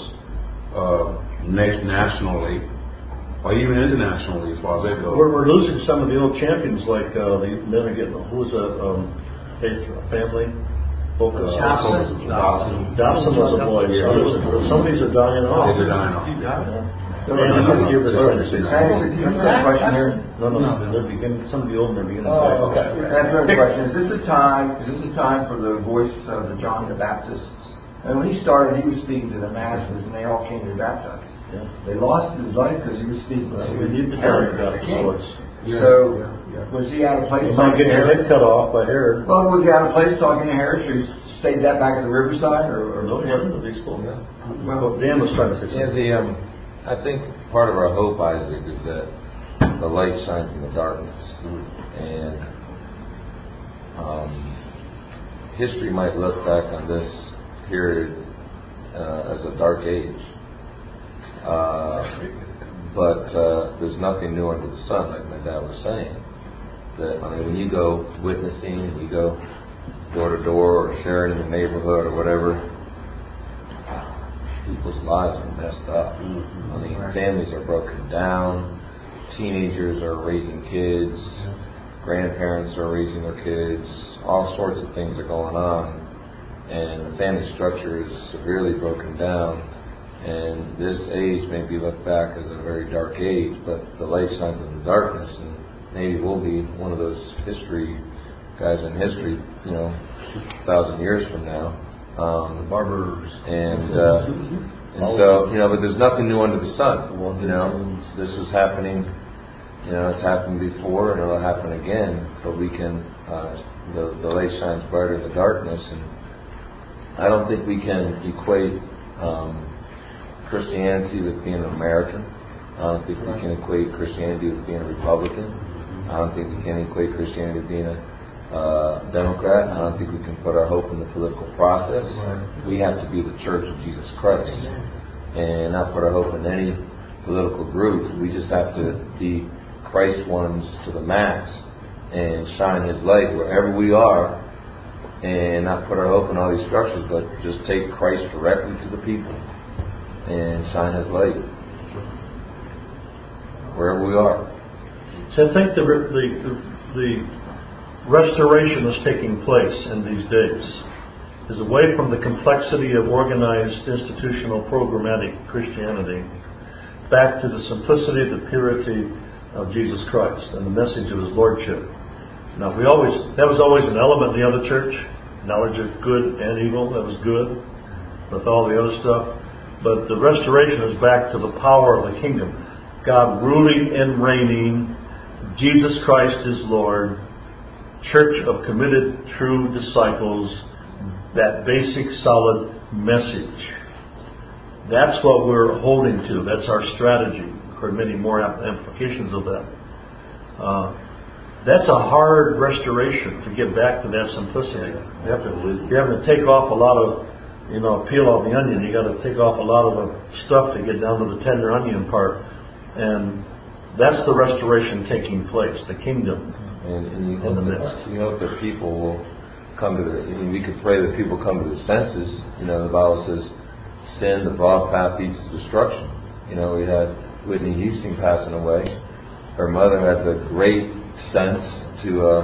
Nationally or even internationally, as far as they go. We're losing some of the old champions, like the men are getting. Who was that? Family. Dobson was a boy. Some of these are dying off. They're dying off. Can I ask a question here? No. They're beginning. Some of the old men are beginning. Okay. That's a question. Is this a time for the voice of the John the Baptist? And when he started, he was speaking to the masses, and they all came to be baptized. Yeah. They lost his life because he was speaking to we need to Herod, the king. So, was he out of place? He might get your head cut off by Herod. Well, was he out of place talking to Herod? Should he stayed that back at the riverside, or no? He wasn't at least. Well, Dan was trying to fix it. I think part of our hope, Isaac, is that the light shines in the darkness, and history might look back on this period as a dark age. But there's nothing new under the sun, like my dad was saying. When you go witnessing, and you go door to door or sharing in the neighborhood or whatever, people's lives are messed up. Families are broken down. Teenagers are raising kids. Grandparents are raising their kids. All sorts of things are going on, and the family structure is severely broken down. And this age may be looked back as a very dark age, but the light shines in the darkness, and maybe we'll be one of those history guys in history, 2,000 years from now. The barbers. And so, but there's nothing new under the sun. This was happening, it's happened before, and it'll happen again, but we can, the light shines brighter in the darkness, and I don't think we can equate Christianity with being an American. I don't think we can equate Christianity with being a Republican. I don't think we can equate Christianity with being a Democrat. I don't think we can put our hope in the political process. We have to be the Church of Jesus Christ and not put our hope in any political group. We just have to be Christ ones to the max and shine His light wherever we are, and not put our hope in all these structures, but just take Christ directly to the people and shine His light wherever we are. So I think the restoration that's taking place in these days is away from the complexity of organized, institutional, programmatic Christianity, back to the simplicity, the purity of Jesus Christ and the message of His Lordship. Now, that was always an element in the other church, knowledge of good and evil. That was good with all the other stuff. But the restoration is back to the power of the kingdom. God ruling and reigning, Jesus Christ is Lord, church of committed, true disciples, that basic, solid message. That's what we're holding to. That's our strategy. For many more implications of that. That's a hard restoration to get back to that simplicity. You're having to take off a lot of, peel off the onion. You got to take off a lot of the stuff to get down to the tender onion part, and that's the restoration taking place. The kingdom and in the midst. You hope that people will come to we could pray that people come to their senses. The Bible says, "Sin, the broad path leads to destruction." We had Whitney Houston passing away. Her mother had the great sense to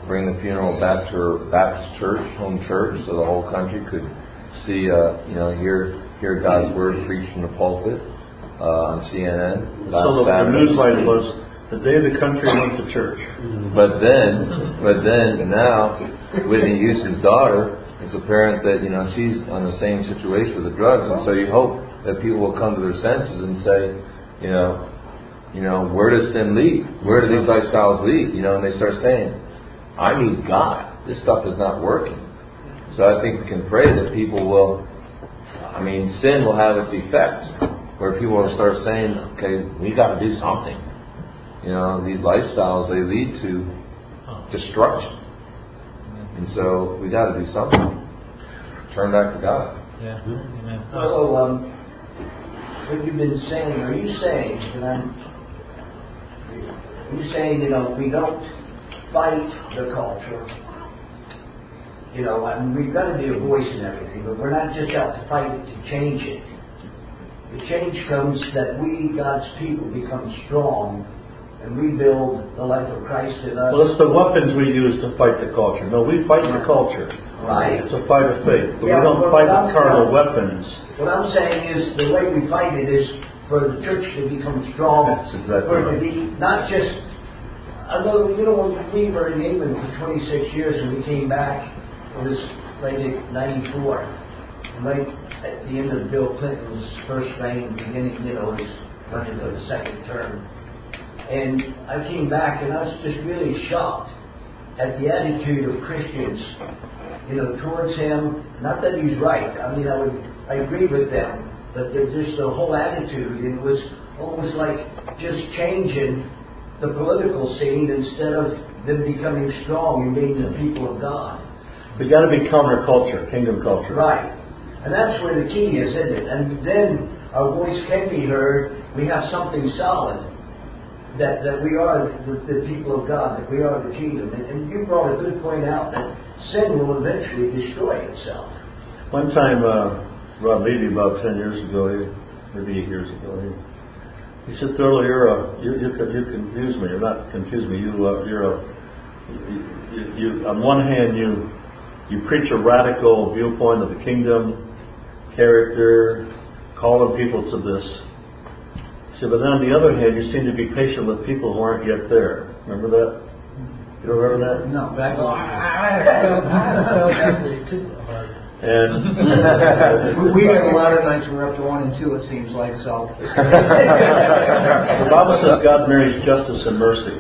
bring the funeral back to her Baptist church, home church, so the whole country could see, hear God's word preached from the pulpit on CNN. So the newsline was the day the country went to church. But then now, Whitney Houston's daughter is apparent that she's on the same situation with the drugs, and so you hope that people will come to their senses and say, where does sin lead? Where do these lifestyles lead? And they start saying, I need God. This stuff is not working. So I think we can pray that people will, sin will have its effects, where people will start saying, okay, we got to do something. These lifestyles, they lead to destruction. And so we got to do something. Turn back to God. Yeah. So, what you've been saying, are you saying we don't fight the culture? We've got to be a voice in everything, but we're not just out to fight it to change it. The change comes that we, God's people, become strong and we build the life of Christ in us. Well, it's the weapons we use to fight the culture. No, we fight the culture. Right. It's a fight of faith. But we don't fight with carnal weapons. What I'm saying is the way we fight it is for the church to become strong. That's exactly for it to right. be not just... Although, when we were in England for 26 years and we came back, it was right at 94. And right at the end of Bill Clinton's first reign, beginning, his running for the second term. And I came back and I was just really shocked at the attitude of Christians, towards him. Not that he's right. I agree with them, but there's just the whole attitude. And it was almost like just changing the political scene instead of them becoming strong and being the people of God. We got to be counterculture, kingdom culture. Right. And that's where the key is, isn't it? And then our voice can be heard. We have something solid. That we are the people of God, that we are the kingdom. And you brought a good point out that sin will eventually destroy itself. One time, Rob Levy, about 10 years ago, maybe 8 years ago, he said, Thurl, you confuse me. You're not confuse me. You on one hand, you preach a radical viewpoint of the kingdom, character, calling people to this. But then on the other hand, you seem to be patient with people who aren't yet there. Remember that? You don't remember that? No. And we have a lot of nights we're up to 1 and 2, it seems like, so. The Bible says God marries justice and mercy.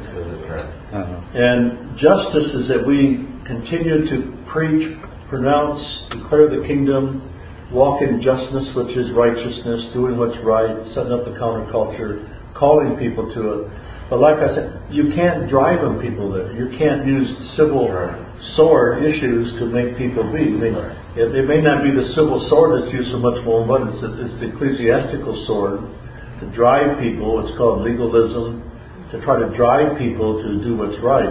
And justice is that we continue to preach, pronounce, declare the kingdom, walk in justness, which is righteousness, doing what's right, setting up the counterculture, calling people to it. But like I said, you can't drive people there. You can't use civil sword issues to make people be. It may not be the civil sword that's used so much more, but it's the ecclesiastical sword to drive people. It's called legalism, to try to drive people to do what's right.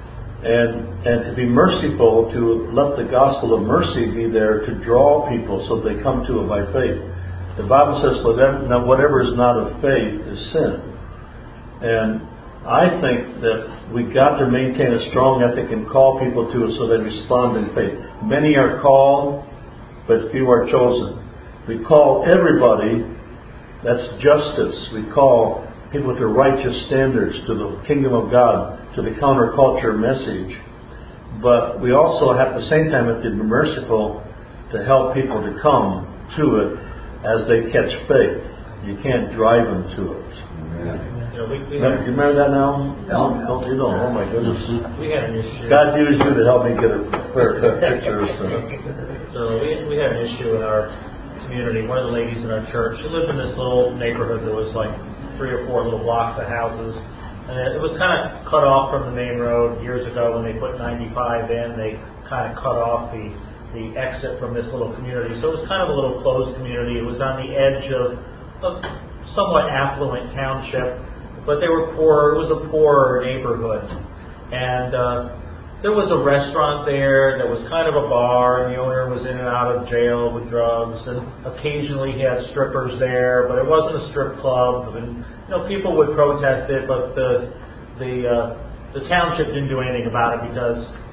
And to be merciful, to let the gospel of mercy be there to draw people so they come to it by faith. The Bible says, whatever is not of faith is sin. And I think that we got to maintain a strong ethic and call people to it so they respond in faith. Many are called, but few are chosen. We call everybody, that's justice. We call people to righteous standards, to the kingdom of God, to the counterculture message. But we also at the same time have to be merciful to help people to come to it as they catch faith. You can't drive them to it. You remember that now? No. You don't. Oh my goodness. We had an issue. God used you to help me get a clear picture. So we had an issue in our community. One of the ladies in our church, she lived in this little neighborhood that was like 3 or 4 little blocks of houses. And it was kind of cut off from the main road years ago when they put 95 in. They kind of cut off the exit from this little community. So it was kind of a little closed community. It was on the edge of a somewhat affluent township, but they were poor. It was a poorer neighborhood. And there was a restaurant there that was kind of a bar, and the owner was in and out of jail with drugs, and occasionally he had strippers there, but it wasn't a strip club. And people would protest it, but the township didn't do anything about it because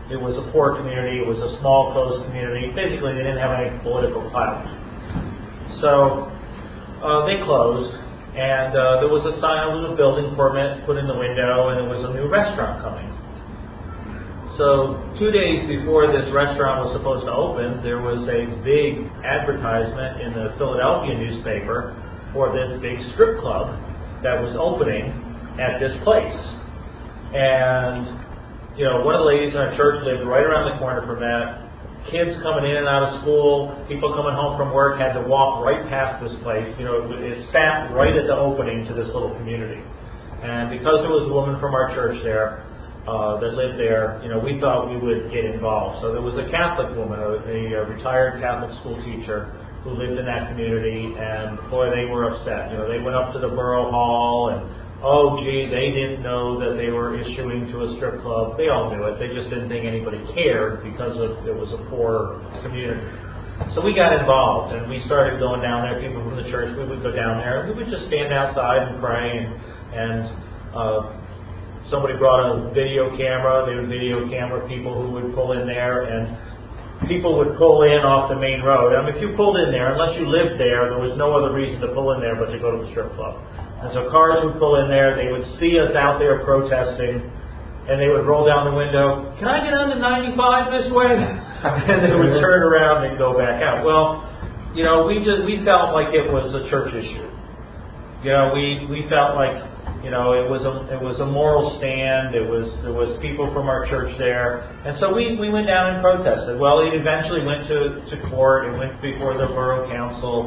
It was a poor community. It was a small, closed community. Basically, they didn't have any political clout. So they closed, and there was a sign, a building permit put in the window, and there was a new restaurant coming. So 2 days before this restaurant was supposed to open, there was a big advertisement in the Philadelphia newspaper for this big strip club that was opening at this place. And, you know, one of the ladies in our church lived right around the corner from that. Kids coming in and out of school, people coming home from work had to walk right past this place. You know, it sat right at the opening to this little community. And because there was a woman from our church there, that lived there, you know, we thought we would get involved. So there was a Catholic woman, a retired Catholic school teacher, who lived in that community, and boy, they were upset. You know, they went up to the borough hall, and oh, gee, they didn't know that they were issuing to a strip club. They all knew it. They just didn't think anybody cared because it was a poor community. So we got involved, and we started going down there. People from the church, we would go down there, and we would just stand outside and pray, and somebody brought a video camera. They would video camera people who would pull in there, and people would pull in off the main road. I mean, if you pulled in there, unless you lived there, there was no other reason to pull in there but to go to the strip club. And so cars would pull in there. They would see us out there protesting, and they would roll down the window. Can I get on to 95 this way? And they would turn around and go back out. Well, you know, we felt like it was a church issue. You know, we felt like, you know, it was a moral stand. There was people from our church there, and so we went down and protested. Well, it eventually went to court. It went before the borough council.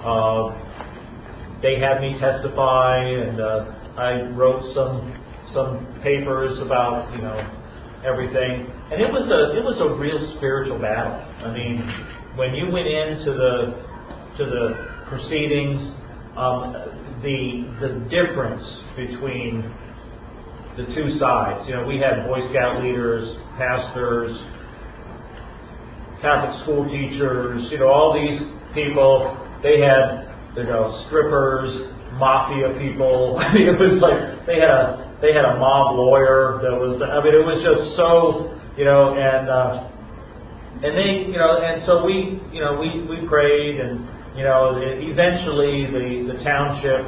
They had me testify, and I wrote some papers about, you know, everything. And it was a real spiritual battle. I mean, when you went into the proceedings. The difference between the two sides. You know, we had Boy Scout leaders, pastors, Catholic school teachers, you know, all these people. They had, you know, strippers, mafia people. I mean, it was like they had a mob lawyer that was. I mean, it was just so, you know, and they, you know, and so we prayed, and you know, eventually the township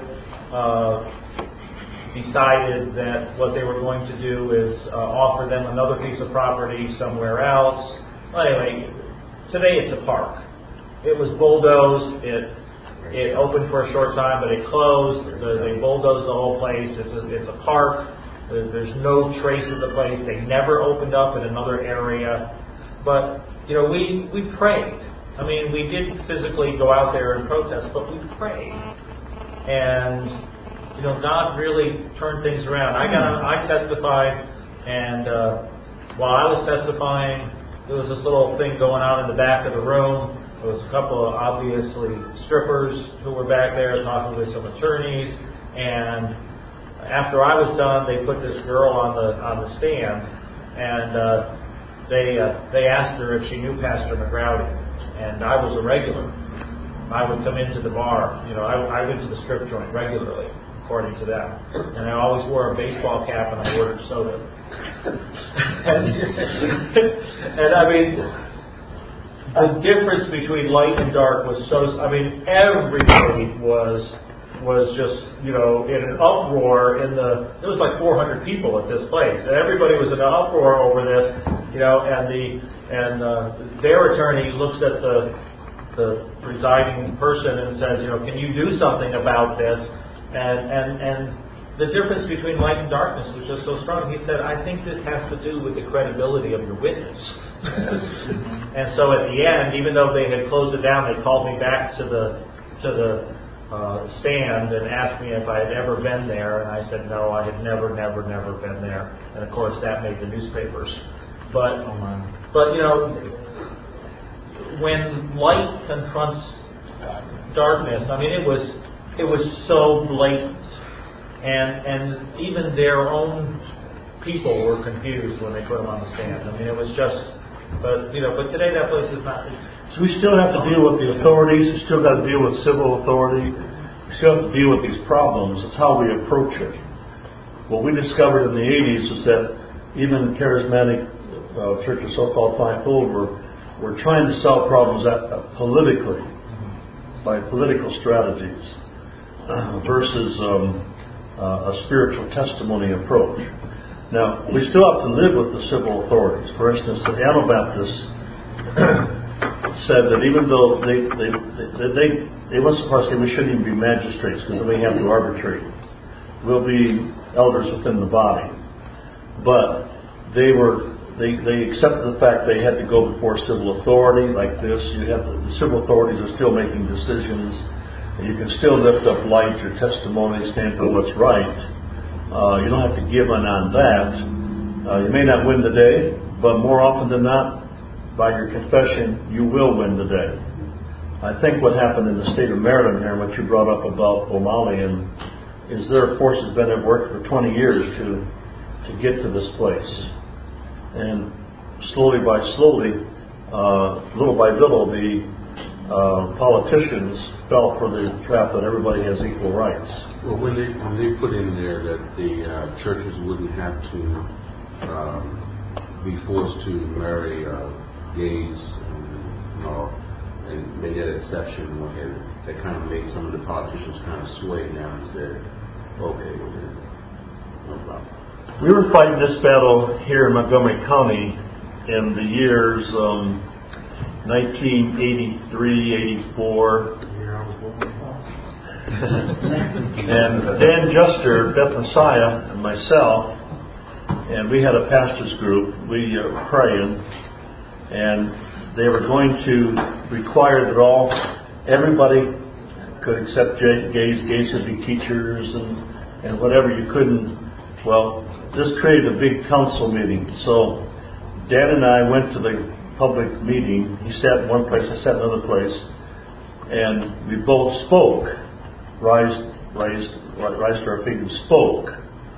decided that what they were going to do is offer them another piece of property somewhere else. Well, anyway, today it's a park. It was bulldozed. It opened for a short time, but it closed. They bulldozed the whole place. It's a park. There's no trace of the place. They never opened up in another area. But you know, we prayed. I mean, we didn't physically go out there and protest, but we prayed. And, you know, God really turned things around. I testified, and while I was testifying, there was this little thing going on in the back of the room. There was a couple of, obviously, strippers who were back there talking with some attorneys. And after I was done, they put this girl on the stand, and they asked her if she knew Pastor McGrowdy. And I was a regular. I would come into the bar. You know, I went to the strip joint regularly, according to them. And I always wore a baseball cap, and I ordered soda. and I mean, the difference between light and dark was so. I mean, everybody was just, you know, in an uproar. There was like 400 people at this place, and everybody was in an uproar over this. You know, and their attorney looks at the presiding person and says, you know, can you do something about this? And the difference between light and darkness was just so strong. He said, I think this has to do with the credibility of your witness. And so at the end, even though they had closed it down, they called me back to the stand and asked me if I had ever been there, and I said no, I had never been there. And of course, that made the newspapers. But you know, when light confronts darkness, I mean, it was so blatant, and even their own people were confused when they put them on the stand. I mean, it was just, but today that place is not. So we still have to deal with the authorities. We still got to deal with civil authority. We still have to deal with these problems. It's how we approach it. What we discovered in the 80s is that even charismatic churches so-called fivefold were trying to solve problems politically, by political strategies, versus a spiritual testimony approach. Now, we still have to live with the civil authorities. For instance, the Anabaptists said that even though they went so far as to say we shouldn't even be magistrates because then we have to arbitrate. We'll be elders within the body. But they accepted the fact they had to go before civil authority like this. You have the civil authorities are still making decisions. And you can still lift up light, your testimony, stand for what's right. You don't have to give in on that. You may not win the day, but more often than not, by your confession, you will win the day. I think what happened in the state of Maryland here, what you brought up about O'Malley, is their force has been at work for 20 years to get to this place. And slowly, little by little, the politicians fell for the trap that everybody has equal rights. Well, when they put in there that the churches wouldn't have to be forced to marry gays and made that exception, that kind of made some of the politicians kind of sway down and said, okay, no problem. We were fighting this battle here in Montgomery County in the years 1983, 84. And Dan Juster, Beth Messiah, and myself, and we had a pastors group. We were praying, and they were going to require that everybody could accept gays. Gays could be teachers and whatever. You couldn't. Well, this created a big council meeting. So Dan and I went to the public meeting. He sat in one place, I sat in another place, and we both spoke. Raised to our feet and spoke.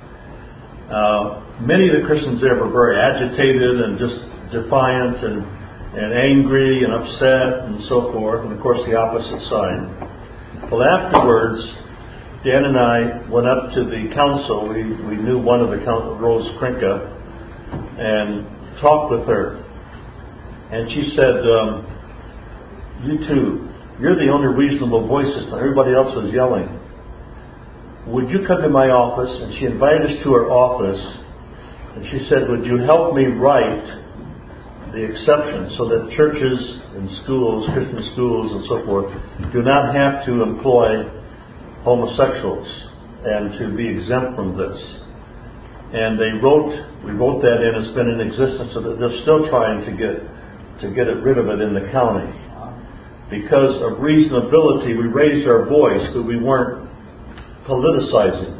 Many of the Christians there were very agitated and just defiant and angry and upset and so forth, and of course the opposite side. Well, afterwards, Dan and I went up to the council. We knew one of the council, Rose Krinka, and talked with her. And she said, you two, you're the only reasonable voices. Everybody else was yelling. Would you come to my office? And she invited us to her office. And she said, would you help me write the exception so that churches and schools, Christian schools and so forth, do not have to employ homosexuals and to be exempt from this. And we wrote that in. It's been in existence, so that they're still trying to get rid of it in the county. Because of reasonability, we raised our voice, but we weren't politicizing.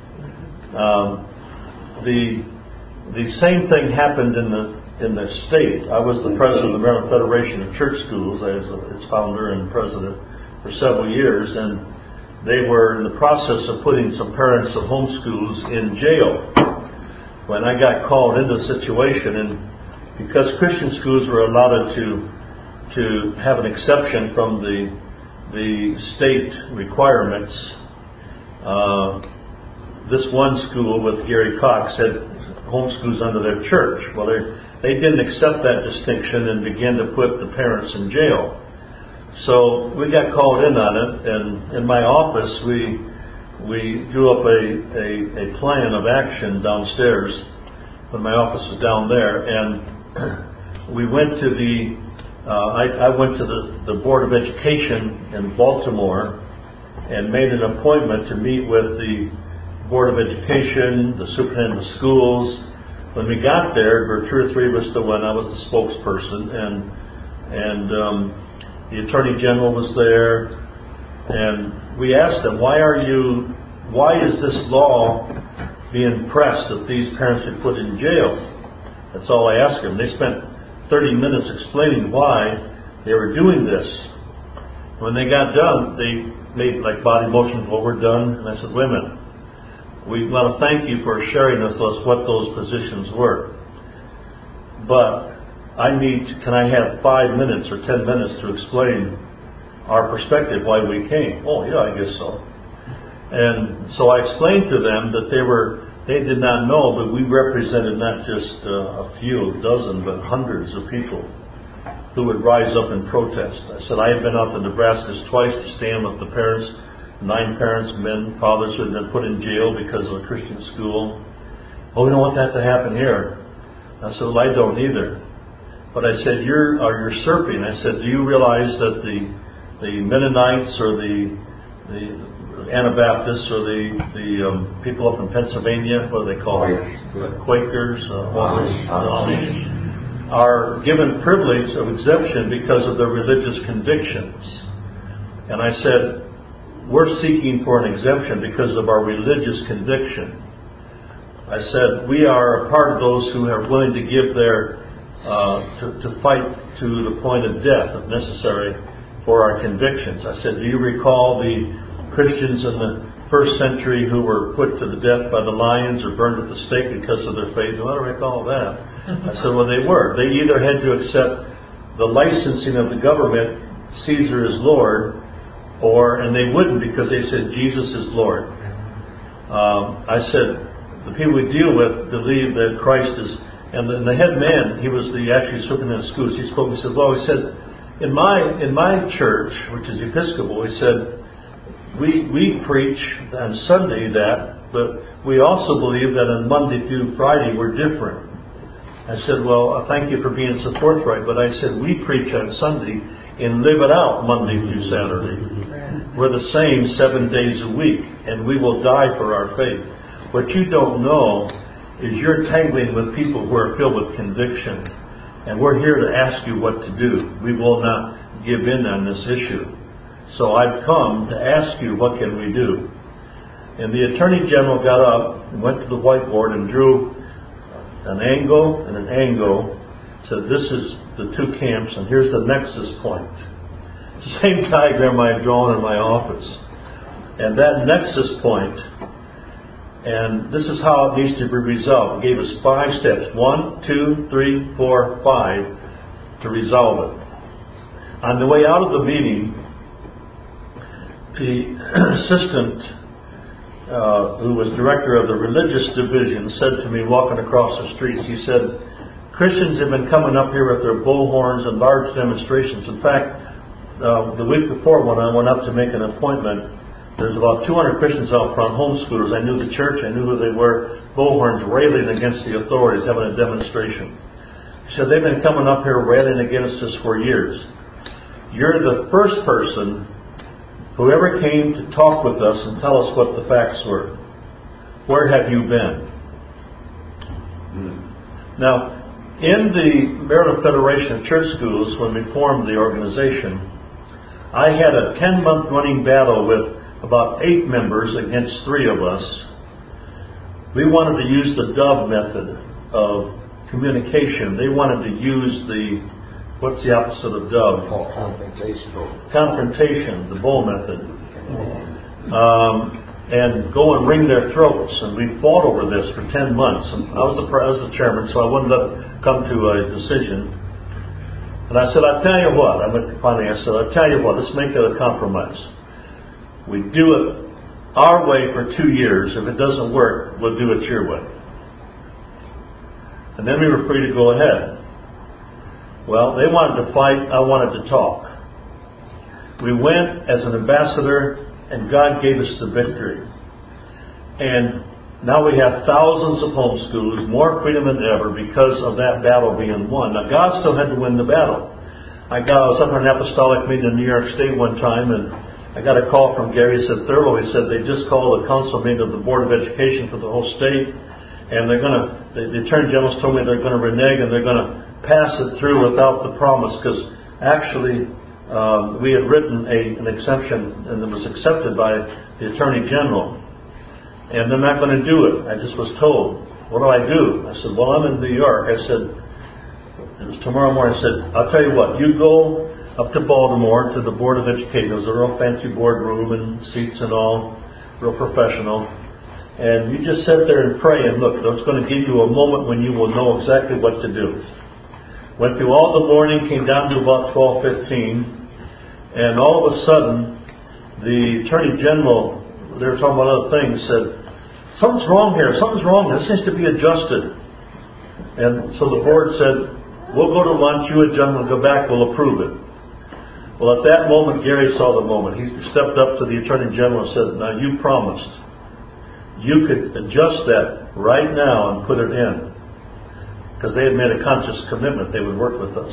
The same thing happened in the state. I was the president of the Maryland Federation of Church Schools. I was its founder and president for several years, and they were in the process of putting some parents of homeschools in jail. When I got called into the situation, and because Christian schools were allowed to have an exception from the state requirements, this one school with Gary Cox had homeschools under their church. Well, they didn't accept that distinction and began to put the parents in jail. So we got called in on it, and in my office we drew up a plan of action downstairs when my office was down there, and we went to I went to the Board of Education in Baltimore and made an appointment to meet with the Board of Education, the superintendent of schools. When we got there were 2 or 3 of us that went. I was the spokesperson, and the Attorney General was there, and we asked them, why is this law being pressed that these parents are put in jail? That's all I asked them. They spent 30 minutes explaining why they were doing this. When they got done, they made like body motions, well, we're done. And I said, wait a minute. We want to thank you for sharing with us what those positions were. But can I have 5 minutes or 10 minutes to explain our perspective, why we came? Oh, yeah, I guess so. And so I explained to them that they were They did not know, but we represented not just a few, a dozen, but hundreds of people who would rise up and protest. I said, I have been out to Nebraska twice to stand with the parents, 9 parents, men, fathers who had been put in jail because of a Christian school. Oh, we don't want that to happen here. I said, well, I don't either. But I said, you're usurping. I said, do you realize that the Mennonites or the Anabaptists or the people up in Pennsylvania, what do they call it? Quakers, Amish, are given privilege of exemption because of their religious convictions. And I said, we're seeking for an exemption because of our religious conviction. I said, we are a part of those who are willing to give their, to fight to the point of death, if necessary, for our convictions. I said, do you recall the Christians in the first century who were put to the death by the lions or burned at the stake because of their faith? Well, I don't recall that. I said, well, they were. They either had to accept the licensing of the government, Caesar is Lord, and they wouldn't because they said Jesus is Lord. I said, the people we deal with believe that Christ is, and the head man, he was actually superintendent of schools. He spoke. He said, "Well, he said, in my church, which is Episcopal, he said, we preach on Sunday that, but we also believe that on Monday through Friday we're different." I said, "Well, thank you for being so forthright, but I said we preach on Sunday and live it out Monday through Saturday. We're the same 7 days a week, and we will die for our faith. What you don't know is you're tangling with people who are filled with conviction. And we're here to ask you what to do. We will not give in on this issue. So I've come to ask you, what can we do?" And the Attorney General got up and went to the whiteboard and drew an angle and an angle. Said, this is the two camps, and here's the nexus point. It's the same diagram I've drawn in my office. And that nexus point, and this is how it needs to be resolved. It gave us 5 steps. 1, 2, 3, 4, 5 to resolve it. On the way out of the meeting, the assistant who was director of the religious division said to me walking across the streets, he said, "Christians have been coming up here with their bullhorns and large demonstrations. In fact, the week before when I went up to make an appointment, there's about 200 Christians out front, homeschoolers. I knew the church, I knew who they were, bullhorns railing against the authorities, having a demonstration." He said, "They've been coming up here railing against us for years. You're the first person who ever came to talk with us and tell us what the facts were. Where have you been?" Now, in the Maryland Federation of Church Schools, when we formed the organization, I had a 10-month running battle with about 8 members against 3 of us. We wanted to use the Dove method of communication. They wanted to use what's the opposite of Dove? Confrontation, the bull method. And go and wring their throats. And we fought over this for 10 months. And I was the chairman, so I wouldn't let it come to a decision. And I said, I'll tell you what. I'll tell you what, let's make it a compromise. We do it our way for 2 years. If it doesn't work, we'll do it your way. And then we were free to go ahead. Well, they wanted to fight. I wanted to talk. We went as an ambassador, and God gave us the victory. And now we have thousands of homeschoolers, more freedom than ever because of that battle being won. Now, God still had to win the battle. I was up at an apostolic meeting in New York State one time, and I got a call from Gary. He said, Thurlow, he said, they just called a council meeting of the Board of Education for the whole state, and the Attorney General told me they're going to renege and they're going to pass it through without the promise, because actually we had written an exemption, and it was accepted by the Attorney General. And they're not going to do it. I just was told. What do I do? I said, well, I'm in New York. I said, it was tomorrow morning. I said, I'll tell you what, you go up to Baltimore to the Board of Education. It was a real fancy boardroom and seats and all, real professional. And you just sit there and pray and look. It's going to give you a moment when you will know exactly what to do. Went through all the morning, came down to about 12:15, and all of a sudden, the Attorney General, they were talking about other things, said, something's wrong here. Something's wrong. This needs to be adjusted. And so the board said, we'll go to lunch. You and John will go back. We'll approve it. Well, at that moment, Gary saw the moment. He stepped up to the Attorney General and said, now you promised you could adjust that right now and put it in. Because they had made a conscious commitment they would work with us.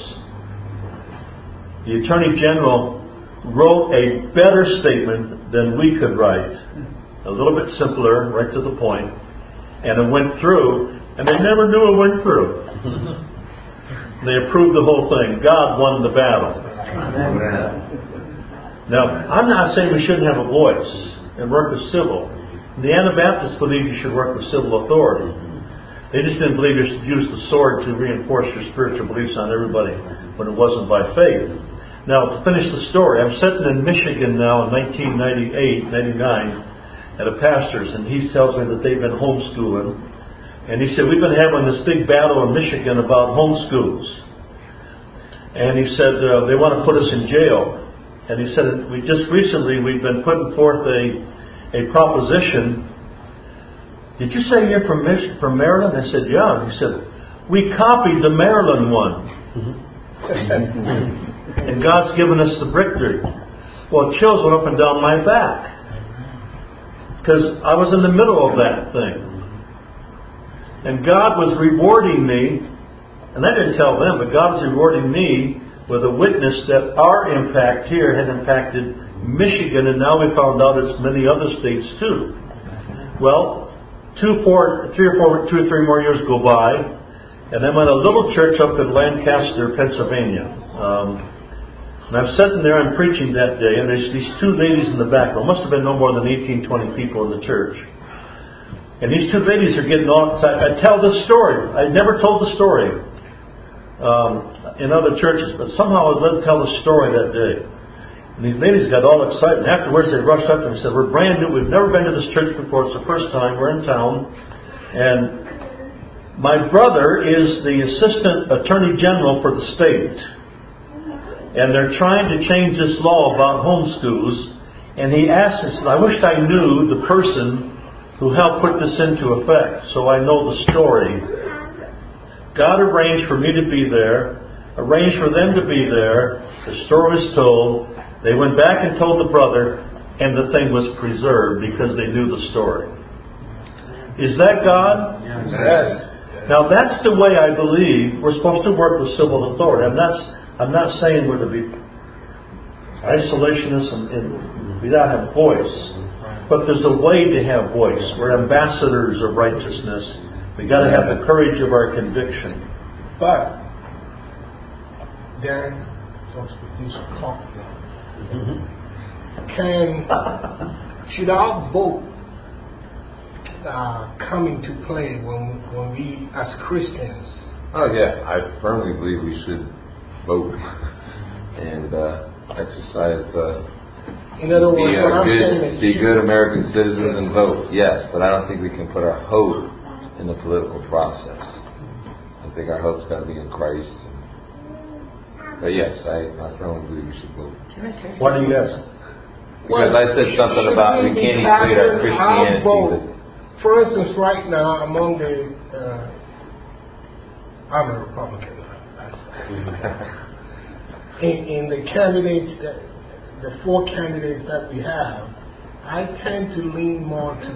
The Attorney General wrote a better statement than we could write. A little bit simpler, right to the point. And it went through, and they never knew it went through. They approved the whole thing. God won the battle. Now, I'm not saying we shouldn't have a voice and work with civil. The Anabaptists believe you should work with civil authority. They just didn't believe you should use the sword to reinforce your spiritual beliefs on everybody when it wasn't by faith. Now, to finish the story, I'm sitting in Michigan now in 1998, 99, at a pastor's, and he tells me that they've been homeschooling. And he said, we've been having this big battle in Michigan about homeschools. And he said, they want to put us in jail. And he said, we've been putting forth a proposition. Did you say you're from Maryland? I said, yeah. He said, we copied the Maryland one. And God's given us the victory. Well, chills went up and down my back. Because I was in the middle of that thing. And God was rewarding me, and I didn't tell them, but God was rewarding me with a witness that our impact here had impacted Michigan, and now we found out it's many other states too. Well, 2 or 3 more years go by, and I'm at a little church up in Lancaster, Pennsylvania. And I'm sitting there, I'm preaching that day, and there's these 2 ladies in the back. There must have been no more than 18, 20 people in the church. And these 2 ladies are getting off. I tell this story. I never told the story in other churches, but somehow I was led to tell the story that day. And these ladies got all excited. And afterwards they rushed up and said, we're brand new. We've never been to this church before. It's the first time. We're in town. And my brother is the Assistant Attorney General for the state. And they're trying to change this law about homeschools. And he asked us, I wish I knew the person who helped put this into effect, so I know the story. God arranged for me to be there, arranged for them to be there. The story was told. They went back and told the brother, and the thing was preserved because they knew the story. Is that God? Yes. Now that's the way I believe we're supposed to work with civil authority. I'm not saying we're to be isolationists and we don't have voice. But there's a way to have voice. We're ambassadors of righteousness. We got to have the courage of our conviction. But then, just with this conflict, should our vote come into play when we, as Christians? Oh yeah, I firmly believe we should vote and exercise. In other words, be good American citizens and vote. Yes, but I don't think we can put our hope in the political process. I think our hope's got to be in Christ. But yes, I firmly believe we should vote. Why do you ask? Because I said something about we can't equate our Christianity with. For instance, right now among the, I'm a Republican. In the candidates the 4 candidates that we have, I tend to lean more to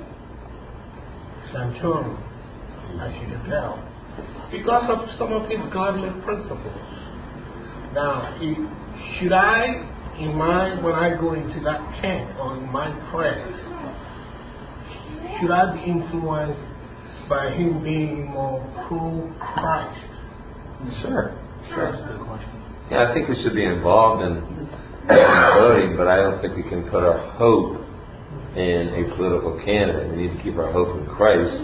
Santorum, as you can tell, because of some of his godly principles. Now, should I, when I go into that tent or in my prayers, should I be influenced by him being more pro-Christ? Sure. That's a good question. Yeah, I think we should be involved in voting, but I don't think we can put our hope in a political candidate. We need to keep our hope in Christ.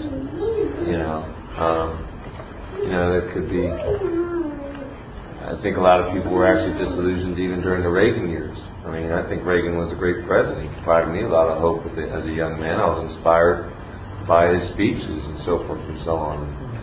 There could be. I think a lot of people were actually disillusioned even during the Reagan years. I mean, I think Reagan was a great president. He provided me a lot of hope as a young man. I was inspired by his speeches and so forth and so on.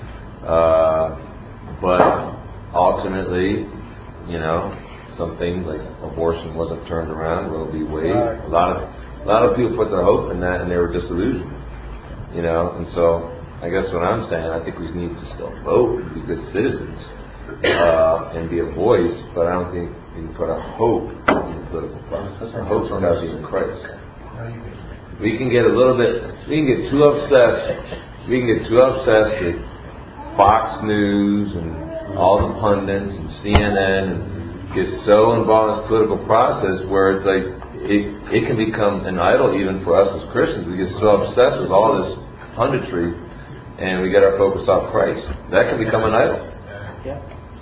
But ultimately, some things like abortion wasn't turned around. Roe v. Wade. A lot of people put their hope in that, and they were disillusioned. You know, and so I guess what I'm saying, I think we need to still vote and be good citizens and be a voice, but I don't think we can put our hope in the political process. Our hope's got to be in Christ. We can get a little bit, we can get too obsessed with Fox News and all the pundits and CNN and get so involved in the political process where it's like it can become an idol even for us as Christians. We get so obsessed with all this punditry and we get our focus off Christ. That can become an idol. Yeah.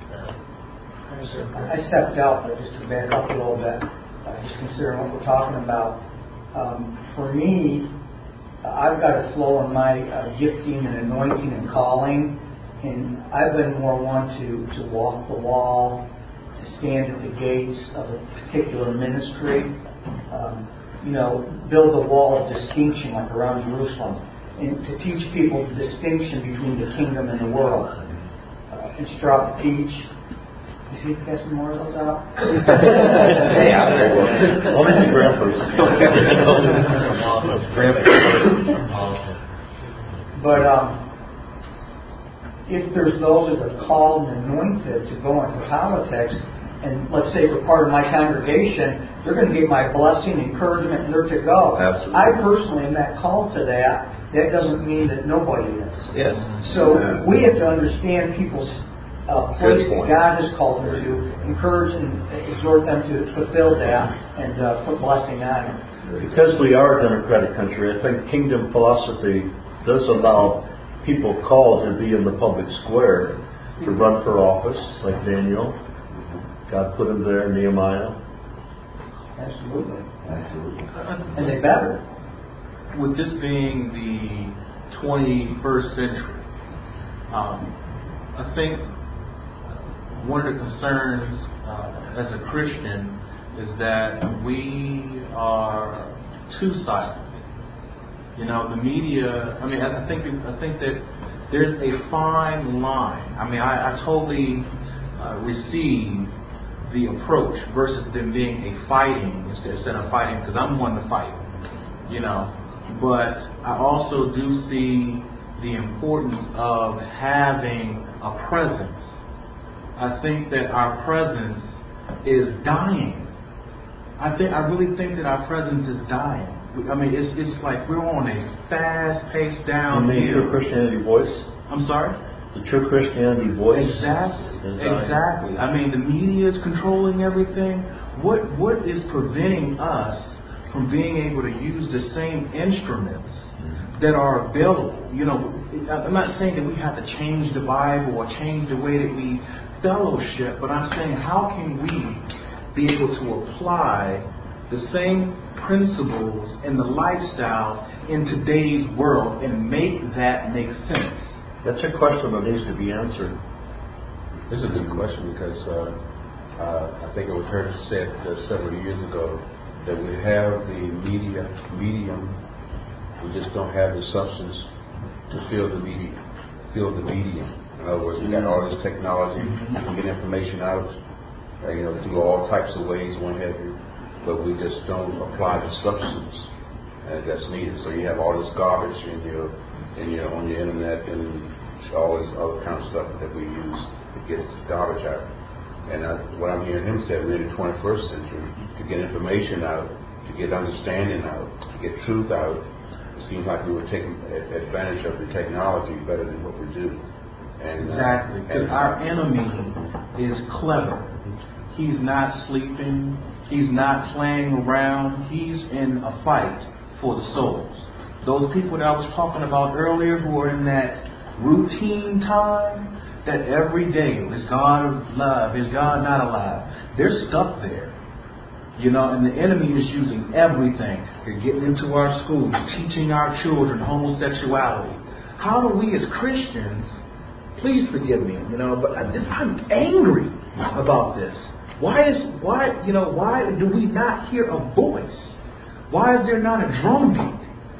I stepped out, but just to back up a little bit, just considering what we're talking about. For me, I've got a flow in my gifting and anointing and calling, and I've been more one to walk the wall, to stand at the gates of a particular ministry, build a wall of distinction like around Jerusalem, and to teach people the distinction between the kingdom and the world. Instruct, teach. You see if you got some more of those out? Only the grandpas. But if there's those that are called and anointed to go into politics, and let's say for part of my congregation, they're going to get my blessing, encouragement, and they're to go. Absolutely. I personally am not called to that. That doesn't mean that nobody is. Yes. So we have to understand people's place that God has called them to, encourage and exhort them to fulfill that and put blessing on it. Because we are a democratic country, I think kingdom philosophy does allow people called to be in the public square to run for office, like Daniel. God put him there, Nehemiah. Absolutely. And they better. With this being the 21st century, I think one of the concerns as a Christian is that we are two-sided. The media. I mean, I think that there's a fine line. I mean, I totally receive the approach versus them being a fighting instead of fighting, because I'm one to fight. But I also do see the importance of having a presence. I think that our presence is dying. I really think that our presence is dying. I mean, it's like we're on a fast-paced downhill. You mean True Christianity Voice? I'm sorry? The True Christianity Voice. Exactly. I mean, the media is controlling everything. What is preventing us from being able to use the same instruments that are available? I'm not saying that we have to change the Bible or change the way that we fellowship, but I'm saying how can we be able to apply the same principles and the lifestyle in today's world and make that make sense? That's a question that needs to be answered. This is a good question because I think it was heard said several years ago that we have the medium, we just don't have the substance to fill the medium. In other words, we got all this technology, we can get information out, through all types of ways, what have you, but we just don't apply the substance that's needed. So you have all this garbage on your internet and all this other kind of stuff that we use that gets garbage out. And what I'm hearing him say, we're in the 21st century. To get information out, to get understanding out, to get truth out, it seems like we were taking advantage of the technology better than what we do. Exactly, because our enemy is clever. He's not sleeping. He's not playing around. He's in a fight for the souls. Those people that I was talking about earlier who are in that routine time, that every day, is God alive? Is God not alive? They're stuck there. And the enemy is using everything. They're getting into our schools, teaching our children homosexuality. How do we as Christians, please forgive me, but I'm angry about this. Why do we not hear a voice? Why is there not a drumbeat?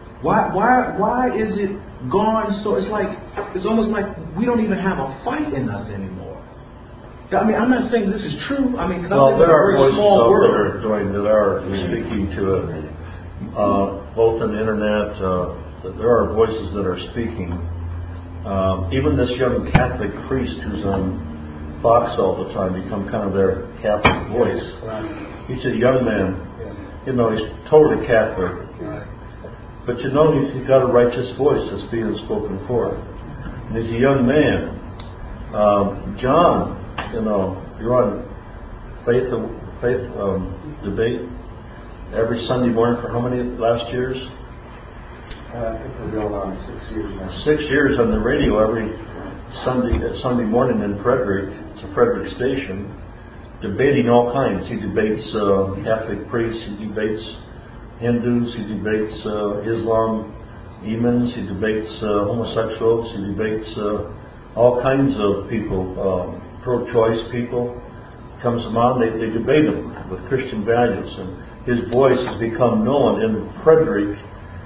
Why is it gone? So it's almost like we don't even have a fight in us anymore. I mean, I'm not saying this is true. I mean, because I live in a very small world. That are speaking to it, both on the internet, there are voices that are speaking. Even this young Catholic priest who's on Fox all the time, become kind of their Catholic voice. He's a young man. You know, he's totally Catholic. But you know, he's got a righteous voice that's being spoken forth. And he's a young man. John, you know, you're on faith debate every Sunday morning for how many last years? I think we're going on 6 years now. 6 years on the radio every Sunday morning in Frederick. It's a Frederick station, debating all kinds. He debates Catholic priests, he debates Hindus, he debates Islam imams, he debates homosexuals, he debates all kinds of people, pro-choice people. Comes on, they debate him with Christian values, and his voice has become known in Frederick.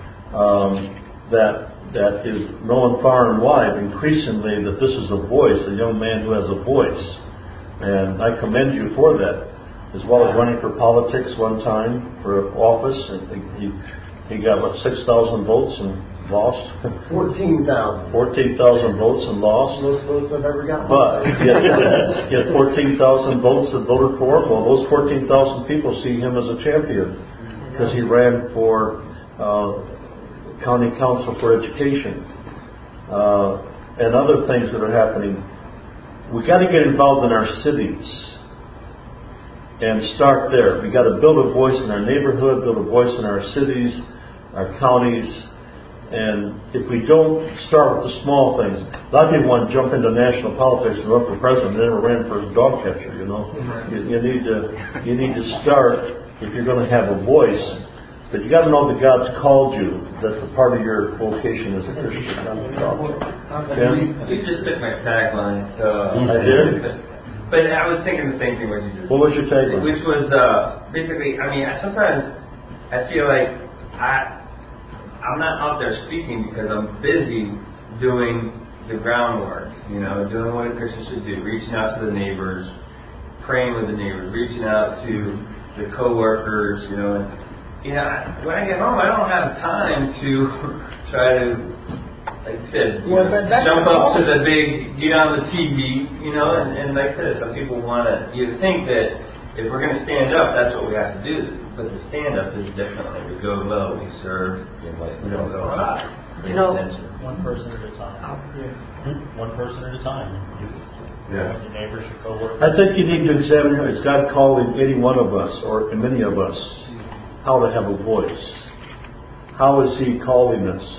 That is known far and wide, increasingly, that this is a voice, a young man who has a voice. And I commend you for that, as well as running for politics one time for office. And he got, 6,000 votes and lost? 14,000. 14,000 votes and lost. Most votes I've ever gotten. But he had 14,000 votes that voted for him. Well, those 14,000 people see him as a champion because he ran for County Council for Education and other things that are happening. We got to get involved in our cities and start there. We got to build a voice in our neighborhood, build a voice in our cities, our counties, and if we don't start with the small things, a lot of people want to jump into national politics and run for president. They never ran for a dog catcher. You know, you need to start if you're going to have a voice. But you got to know that God's called you. That's a part of your vocation as a Christian. You just took my tagline, so I did. But I was thinking the same thing what you just. What was your tagline? Which was basically, I mean, sometimes I feel like I'm not out there speaking because I'm busy doing the groundwork. You know, doing what a Christian should do, reaching out to the neighbors, praying with the neighbors, reaching out to the coworkers. You know. When I get home, I don't have time to try to, like I said, jump up to the big, get on the TV, and like I said, some people want to, you think that if we're going to stand up, that's what we have to do. But the stand up is definitely, we go low, we serve, we don't go high. One person at a time. One person at a time. Yeah. Your neighbors, your coworkers. I think you need to examine, is God calling any one of us, or many of us, how to have a voice? How is He calling us?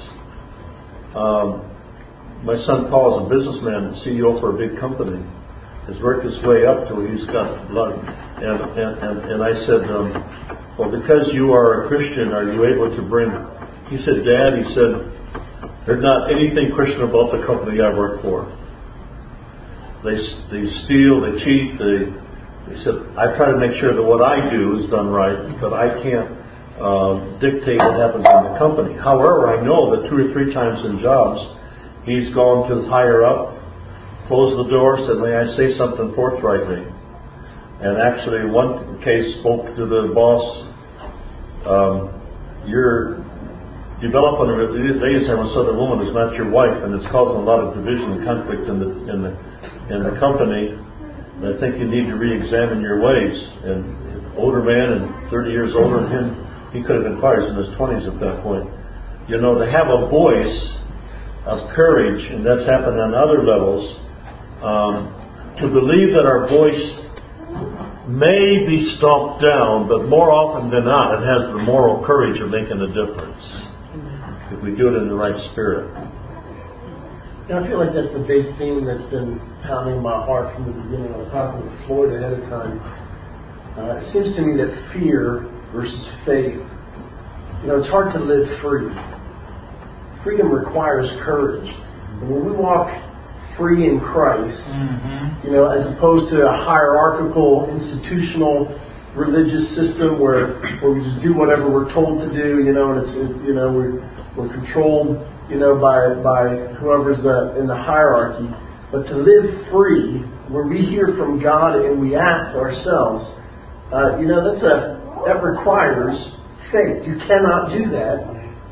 My son Paul is a businessman, CEO for a big company. Has worked his way up to he's got a lot. And I said, well, because you are a Christian, are you able to bring? He said, Dad, he said, there's not anything Christian about the company I work for. They steal, they cheat, He said, I try to make sure that what I do is done right, but I can't dictate what happens in the company. However, I know that 2 or 3 times in jobs, he's gone to higher up, closed the door, said, may I say something forthrightly? And actually, one case spoke to the boss, you're developing a relationship with another woman who's not your wife, and it's causing a lot of division and conflict in the company. I think you need to re-examine your ways. And an older man, and 30 years older than him, he could have been fired. He's in his 20s at that point. To have a voice of courage, and that's happened on other levels, to believe that our voice may be stomped down, but more often than not, it has the moral courage of making a difference if we do it in the right spirit. I feel like that's the big theme that's been pounding my heart from the beginning. I was talking with Floyd ahead of time. It seems to me that fear versus faith, it's hard to live free. Freedom requires courage. And when we walk free in Christ, as opposed to a hierarchical, institutional, religious system where we just do whatever we're told to do, and we're controlled by whoever's in the hierarchy. But to live free, where we hear from God and we act ourselves, that requires faith. You cannot do that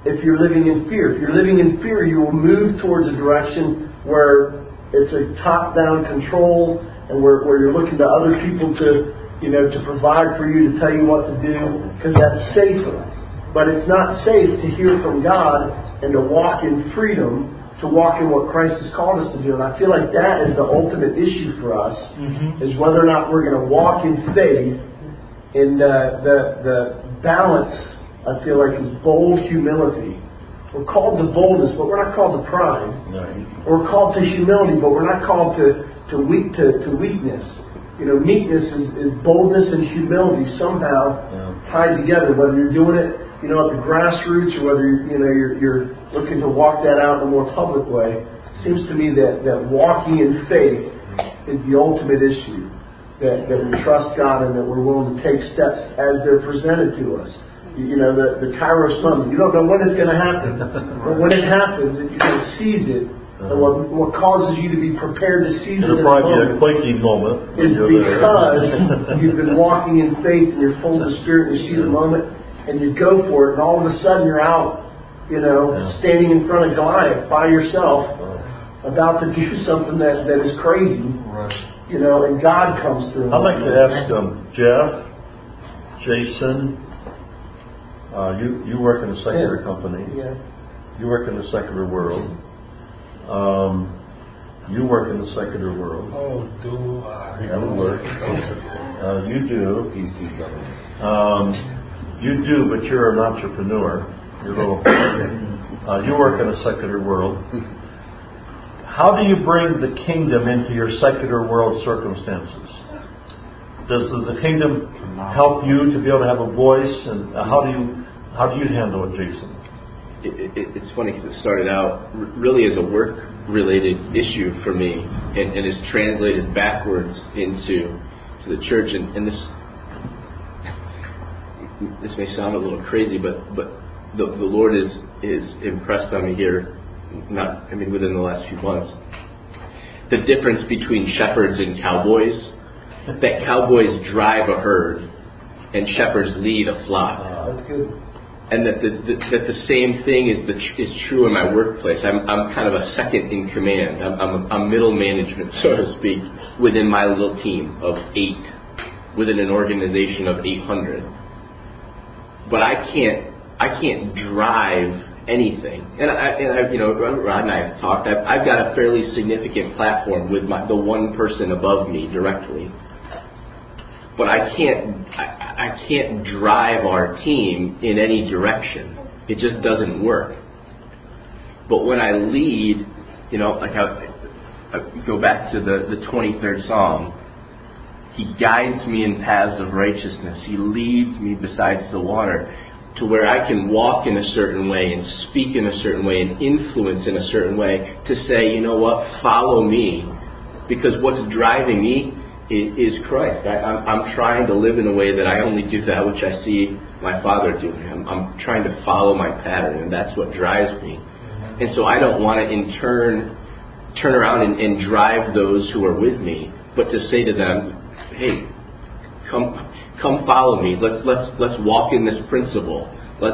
if you're living in fear. If you're living in fear, you will move towards a direction where it's a top-down control and where you're looking to other people to provide for you, to tell you what to do, because that's safer. But it's not safe to hear from God and to walk in freedom, to walk in what Christ has called us to do. And I feel like that is the ultimate issue for us, is whether or not we're going to walk in faith. In the balance, I feel like, is bold humility. We're called to boldness, but we're not called to pride. We're called to humility, but we're not called to weakness. Meekness is boldness and humility somehow tied together. Whether you're doing it, at the grassroots, or whether you're looking to walk that out in a more public way. It seems to me that walking in faith is the ultimate issue. That we trust God and that we're willing to take steps as they're presented to us. The Kairos moment. You don't know when it's going to happen. But when it happens, if you can seize it, and what causes you to be prepared to seize it in It'll probably be a quaking moment. is because you've been walking in faith and you're full of the Spirit and you see the moment and you go for it, and all of a sudden you're out, standing in front of Goliath by yourself, about to do something that is crazy. And God comes through. I'd like to ask Jeff, Jason, you work in a secular company. Yeah. You work in the secular world. You work in the secular world. Oh, do I? You work. You do. You do, but you're an entrepreneur. You work in a secular world. How do you bring the kingdom into your secular world circumstances? Does the kingdom help you to be able to have a voice? And how do you handle it, Jason? It's funny because it started out really as a work-related issue for me, and is translated backwards into the church. And this may sound a little crazy, but the Lord is impressed on me here. Within the last few months, the difference between shepherds and cowboys. That cowboys drive a herd, and shepherds lead a flock. That's good. And that the same thing is true in my workplace. I'm kind of a second in command. I'm middle management, so to speak, within my little team of 8, within an organization of 800. But I can't drive anything. And Rod and I have talked. I've got a fairly significant platform with the one person above me directly. But I can't drive our team in any direction. It just doesn't work. But when I lead, I go back to the 23rd Psalm. He guides me in paths of righteousness. He leads me beside the water, to where I can walk in a certain way and speak in a certain way and influence in a certain way to say, you know what, follow me. Because what's driving me is Christ. I'm trying to live in a way that I only do that which I see my Father doing. I'm trying to follow my pattern, and that's what drives me. And so I don't want to in turn around and drive those who are with me, but to say to them, hey, come follow me. Let's walk in this principle.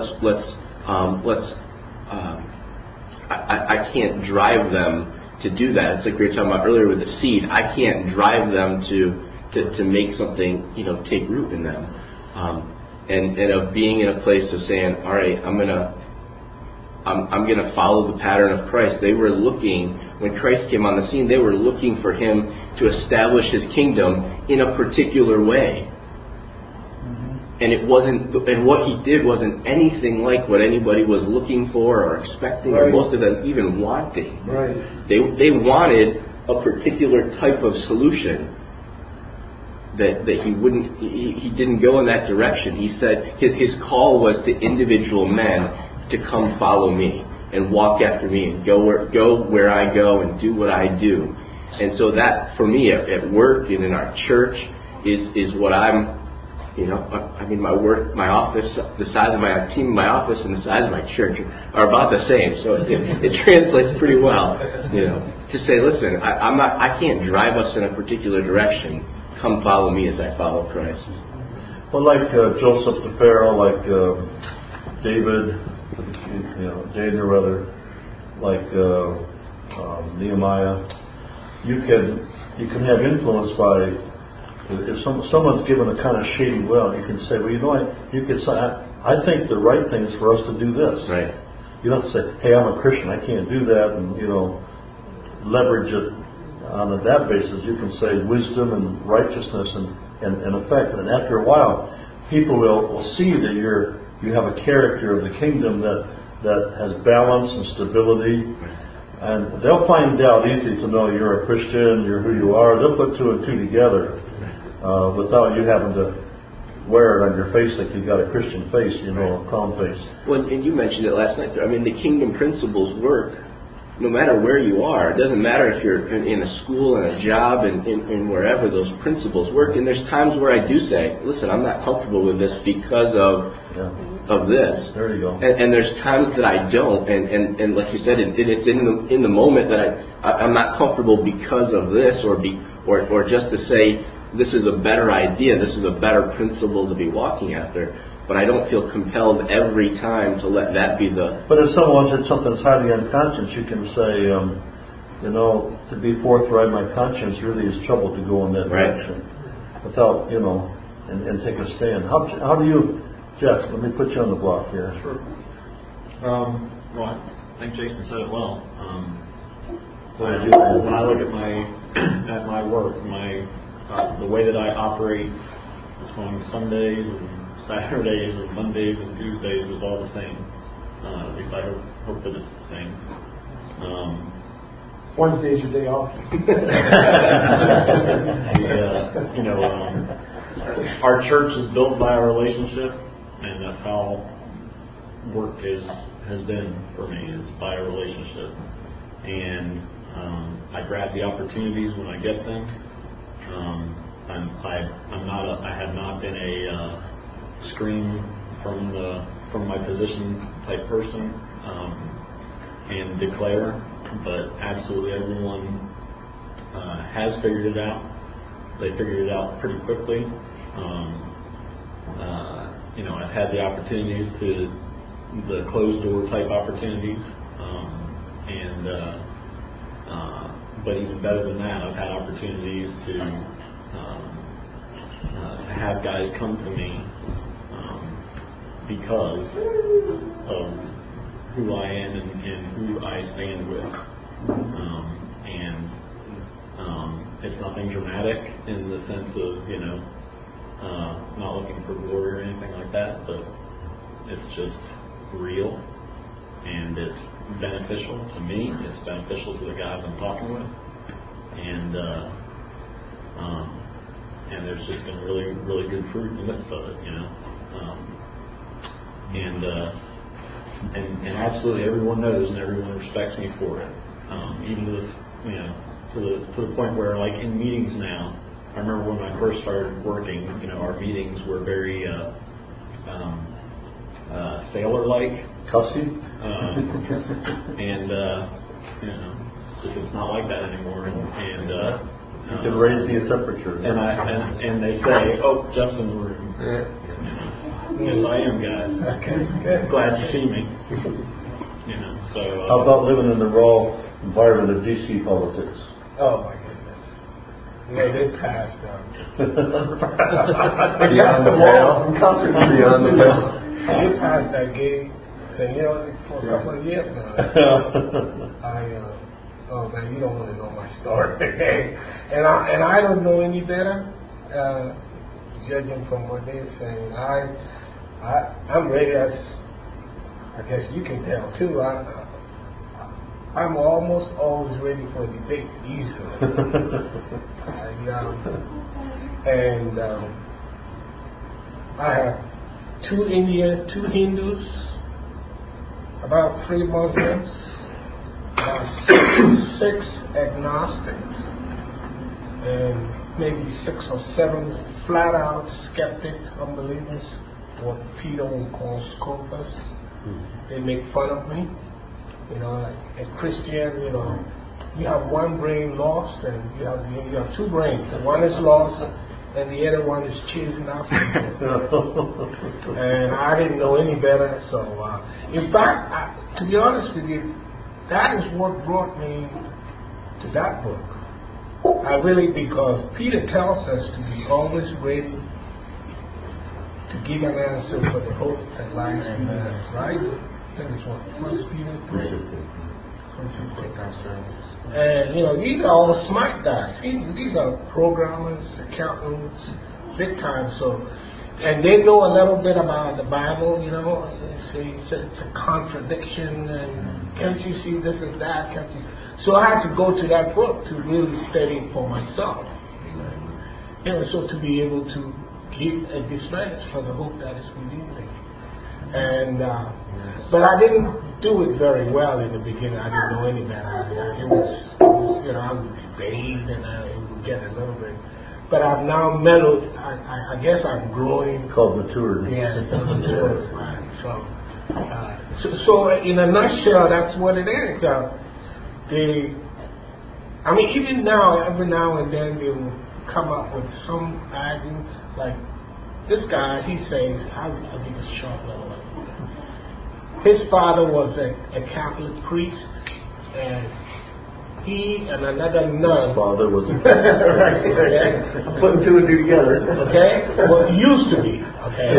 I can't drive them to do that. It's like we were talking about earlier with the seed. I can't drive them to make something, take root in them. And of being in a place of saying, all right, I'm gonna follow the pattern of Christ. They were looking, when Christ came on the scene, they were looking for him to establish his kingdom in a particular way. And what he did wasn't anything like what anybody was looking for or expecting, or most of them even wanting. Right. They wanted a particular type of solution that he didn't go in that direction. He said his call was to individual men to come follow me and walk after me and go where I go and do what I do. And so that for me at work and in our church is what I'm. My work, my office, the size of my team in my office and the size of my church are about the same. So it translates pretty well, to say, listen, I can't drive us in a particular direction. Come follow me as I follow Christ. Well, like Joseph the Pharaoh, like David, Daniel, rather, like Nehemiah, you can have influence by, if someone's given a kind of shady well, you can say, well, you could say, I think the right thing is for us to do this. Right. You don't say, hey, I'm a Christian, I can't do that, and leverage it on that basis. You can say wisdom and righteousness and effect, and after a while, people will see that you have a character of the kingdom that has balance and stability, and they'll find out easy to know you're a Christian, you're who you are. They'll put two and two together without you having to wear it on your face like you got a Christian face, a clown face. Well, and you mentioned it last night. I mean, the kingdom principles work no matter where you are. It doesn't matter if you're in a school and a job and wherever, those principles work. And there's times where I do say, listen, I'm not comfortable with this because of this. There you go. And there's times that I don't. And like you said, it's in the moment that I'm not comfortable because of this, or just to say, this is a better idea, this is a better principle to be walking after. But I don't feel compelled every time to let that be the... But if someone said something that's highly unconscious, you can say, to be forthright, my conscience really is troubled to go in that direction. Without, and take a stand. How do you, Jeff, let me put you on the block here. Sure. Well, I think Jason said it well. When I look at my work, the way that I operate between Sundays and Saturdays and Mondays and Tuesdays is all the same. At least I hope that it's the same. Wednesday's your day off. Our church is built by a relationship, and that's how work has been for me. It's by a relationship, and I grab the opportunities when I get them. I have not been a scream from my position type person and declare, but absolutely everyone has figured it out. They figured it out pretty quickly. I've had the opportunities the closed door type opportunities, but even better than that, I've had opportunities to have guys come to me because of who I am and who I stand with. It's nothing dramatic in the sense of, not looking for glory or anything like that, but it's just real, and it's beneficial to me, it's beneficial to the guys I'm talking with, and there's just been really, really good fruit in the midst of it, and absolutely everyone knows and everyone respects me for it, even to this, to the point where, like, in meetings now, I remember when I first started working, our meetings were very sailor-like, cussy, and it's not like that anymore. And you can raise the temperature. And they say, "Oh, Jeff's in the room." Yes, I am, guys. Okay, glad you see me. So. How about living in the raw environment of DC politics? Oh my goodness! They passed Beyond the pale. Beyond the pale. They passed that gay thing, for a couple of years now. Oh man, you don't want to know my story. and I don't know any better, judging from what they're saying. I'm ready, as I guess you can tell too. I'm almost always ready for a debate, easily. I have 2 Indians, 2 Hindus, about 3 Muslims, about 6 agnostics, and maybe 6 or 7 flat-out skeptics, unbelievers, what Peter will call scoffers. They make fun of me. Like a Christian, you have one brain lost, and you have 2 brains. One is lost, and the other one is chasing after him. And I didn't know any better. So, in fact, to be honest with you, that is what brought me to that book. Because Peter tells us to be always ready to give an answer for the hope that lies in us, right? That is what 1 Peter 3. And, these are all smart guys. These are programmers, accountants, big time. So, and they know a little bit about the Bible, it's a contradiction, and can't you see this is that? Can't you? So I had to go to that book to really study for myself. So to be able to give a defense for the hope that is within me. And but I didn't do it very well in the beginning. I didn't know any better. It was I would debate and I would get a little bit. But I've now mellowed. I guess I'm growing. It's called maturity. Yeah, it's maturity. Right. So in a nutshell, that's what it is. Even now, every now and then they will come up with some argument. Like this guy, he says, I'll give a short little one. His father was a Catholic priest, and he and another nun. His father was a right, okay. I'm putting two and two together. Okay? Well, it used to be. Okay.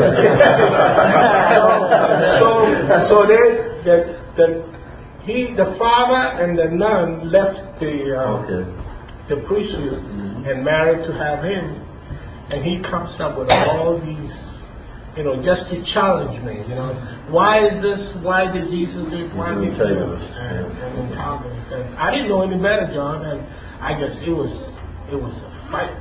The father and the nun left the priesthood and married to have him, and he comes up with all these, just to challenge me. Why is this? Why did Jesus do it? Why did he do it? And I didn't know any better, John, and I guess it was a fight.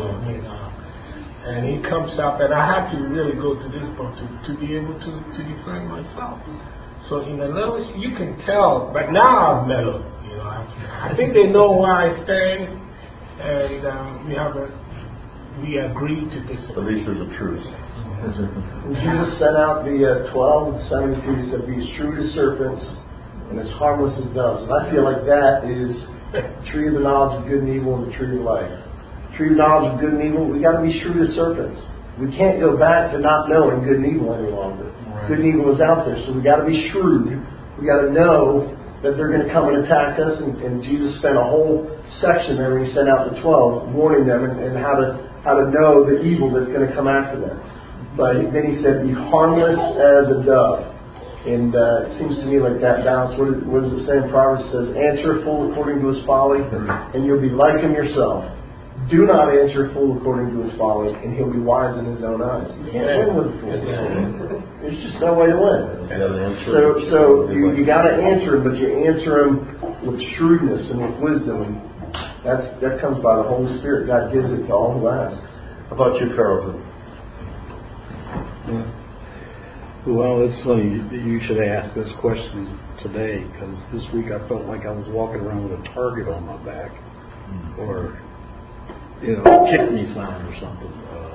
And he comes up, and I had to really go to this book to be able to defend myself. So in a little, you can tell, but now I've mellowed. I think they know where I stand, and we agree to disagree. At least there's a truth. When Jesus sent out the 12 and 72, he said, "Be as shrewd as serpents and as harmless as doves." And I feel like that is the tree of the knowledge of good and evil and the tree of life. Tree of knowledge of good and evil, we got to be shrewd as serpents. We can't go back to not knowing good and evil any longer. Right. Good and evil is out there, so we got to be shrewd. We got to know that they're going to come and attack us. And Jesus spent a whole section there when he sent out the 12, warning them and how to know the evil that's going to come after them. But then he said, "Be harmless as a dove." And it seems to me like that balance. What does it say in Proverbs? It says, "Answer a fool according to his folly, and you'll be like him yourself. Do not answer a fool according to his folly, and he'll be wise in his own eyes." You can't win with a fool. There's just no way to win. So you got to answer him, but you answer him with shrewdness and with wisdom. And that comes by the Holy Spirit. God gives it to all who ask. How about you, Carlton? Well, it's funny that you should ask this question today, because this week I felt like I was walking around with a target on my back, or a kick me sign or something.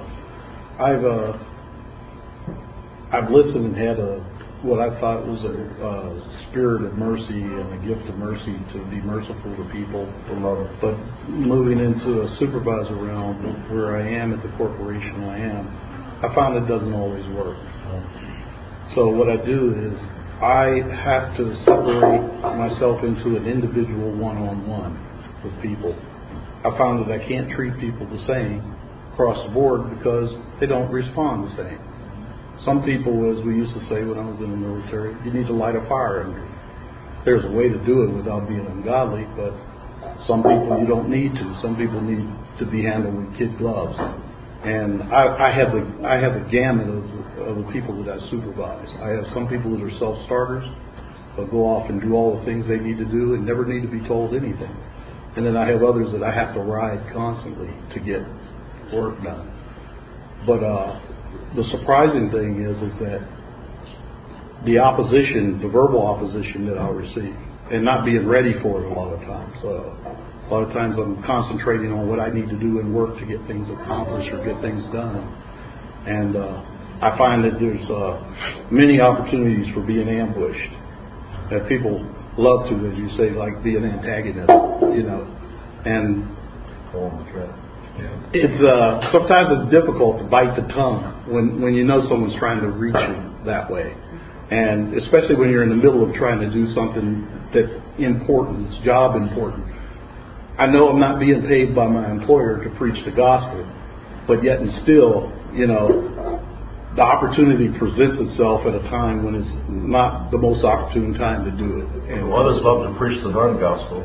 I've listened and had what I thought was a spirit of mercy and a gift of mercy to be merciful to people. But moving into a supervisor realm where I am at the corporation I found it doesn't always work. So what I do is I have to separate myself into an individual one-on-one with people. I found that I can't treat people the same across the board because they don't respond the same. Some people, as we used to say when I was in the military, you need to light a fire under. There's a way to do it without being ungodly, but some people you don't need to. Some people need to be handled with kid gloves. And I have a gamut of the people that I supervise. I have some people that are self-starters. They'll go off and do all the things they need to do and never need to be told anything. And then I have others that I have to ride constantly to get work done. But the surprising thing is that the opposition, the verbal opposition that I'll receive, and not being ready for it a lot of times. A lot of times I'm concentrating on what I need to do in work to get things accomplished or get things done. And I find that there's many opportunities for being ambushed. That people love to, as you say, like be an antagonist, and it's sometimes it's difficult to bite the tongue when you know someone's trying to reach you that way, and especially when you're in the middle of trying to do something that's important, it's job important. I know I'm not being paid by my employer to preach the gospel, but yet and still, the opportunity presents itself at a time when it's not the most opportune time to do it. And others love to preach the non-gospel.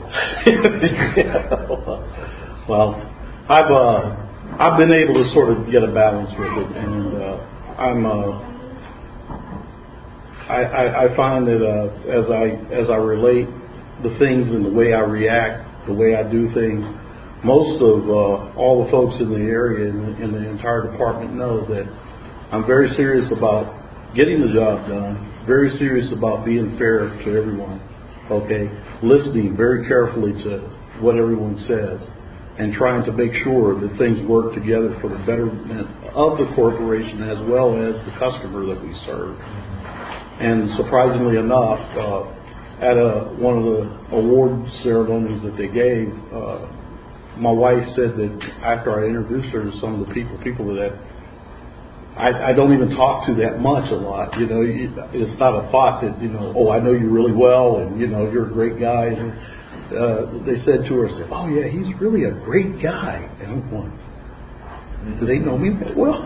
Well, I've been able to sort of get a balance with it, and I find that as I relate the things and the way I react, the way I do things, most of all the folks in the area in the entire department know that I'm very serious about getting the job done, very serious about being fair to everyone, okay, listening very carefully to what everyone says, and trying to make sure that things work together for the betterment of the corporation as well as the customer that we serve. And surprisingly enough, at one of the award ceremonies that they gave, my wife said that after I introduced her to some of the people that I don't even talk to that much a lot. It's not a thought that, oh, I know you really well and, you're a great guy. And, they said to her, oh, yeah, he's really a great guy. And I'm going, do they know me that well?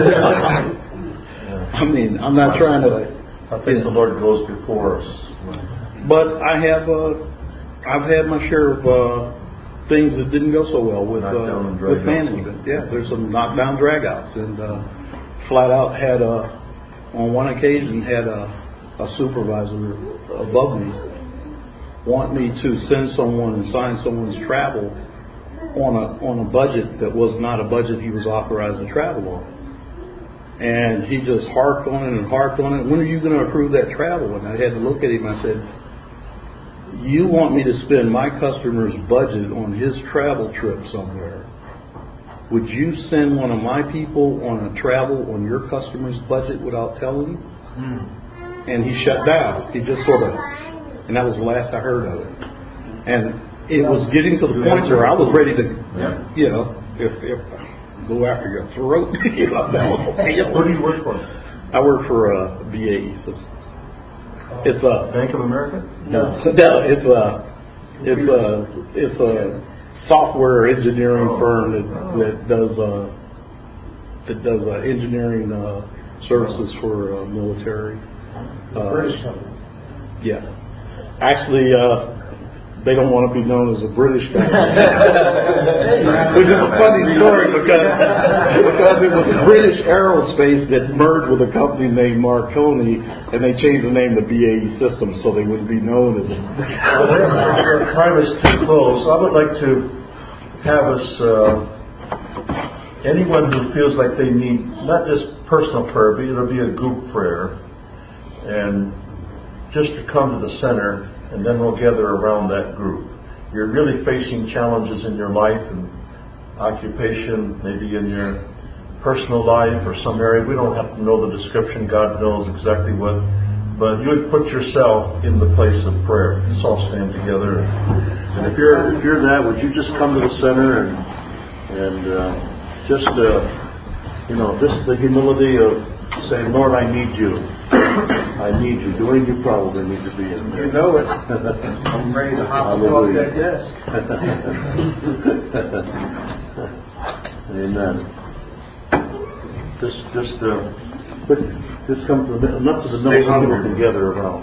I mean, I'm not trying to... I think the Lord goes before us. But I've had my share of things that didn't go so well with management. Yeah, there's some knockdown dragouts, and flat out had on one occasion had a supervisor above me want me to send someone and sign someone's travel on a budget that was not a budget he was authorized to travel on. And he just harped on it and harped on it. When are you going to approve that travel? And I had to look at him and I said, you want me to spend my customer's budget on his travel trip somewhere. Would you send one of my people on a travel on your customer's budget without telling me? And he shut down. He just sort of, and that was the last I heard of it. And it was getting to the point where I was ready to, if go after your throat. Who do you work for? I work for BAE Systems. It's Bank of America? No, it's a software engineering firm that does engineering services for military. British company. Yeah, actually, they don't want to be known as a British company, which is a funny story because it was British Aerospace that merged with a company named Marconi, and they changed the name to BAE Systems so they wouldn't be known as a. Our time is too close. I would like to have us, anyone who feels like they need not just personal prayer, but it'll be a group prayer, and just to come to the center. And then we'll gather around that group. You're really facing challenges in your life and occupation, maybe in your personal life or some area. We don't have to know the description. God knows exactly what. But you would put yourself in the place of prayer. Let's all stand together. And if you're that, would you just come to the center and just the humility of saying, Lord, I need you. I need you. Doing you probably need to be in there. You know it. I'm ready to hop off that desk. Amen. Just come to enough to the middle of people together around.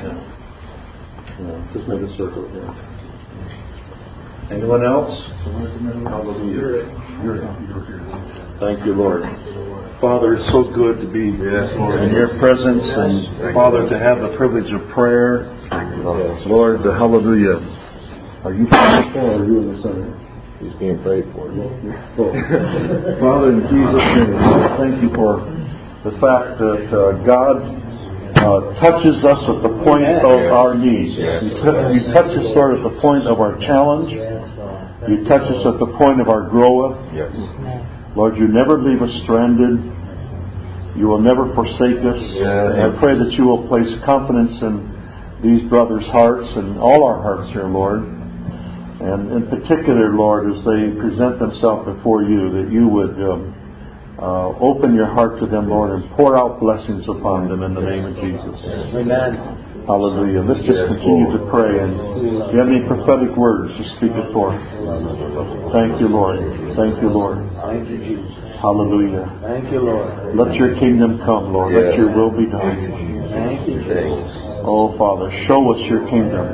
Just make a circle here. Anyone else? Hallelujah. Thank you, Lord. Father, it's so good to be in your presence, and Father, to have the privilege of prayer. Lord, hallelujah. Are you praying for, or are you in the center? He's being prayed for. Father, in Jesus' name, thank you for the fact that God touches us at the point of our need. You touch us, Lord, at the point of our challenge. You touch us at the point of our growth. Lord, you never leave us stranded. You will never forsake us. And I pray that you will place confidence in these brothers' hearts and all our hearts here, Lord. And in particular, Lord, as they present themselves before you, that you would open your heart to them, Lord, and pour out blessings upon them in the name of Jesus. Amen. Hallelujah. Let's just continue to pray. And if you have any prophetic words, just speak it forth. Thank you, Lord. Thank you, Lord. Thank you, Jesus. Hallelujah. Thank you, Lord. Let your kingdom come, Lord. Let your will be done. Thank you, Jesus. Oh, Father, show us your kingdom.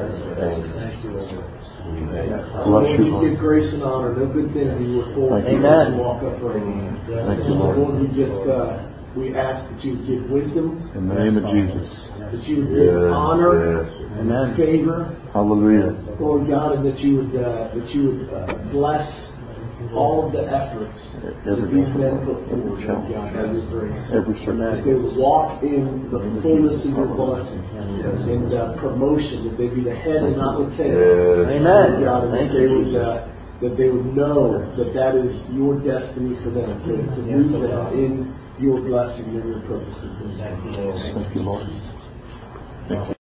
Bless you, You Lord. give grace and honor. No good thing you will forward. Amen. Walk upright. Thank you, Lord. Lord, we ask that you would give wisdom. In the name of Jesus. That you would give honor and favor. Hallelujah. Lord God, and that you would bless all of the efforts that these men put forward, Lord God, by your grace. That they would walk in the fullness of your blessing and promotion, that they be the head and not the tail. Amen. Lord God, and that they would know that is your destiny for them, to move them in your blessing and your purposes. Thank you, Lord. Thank you.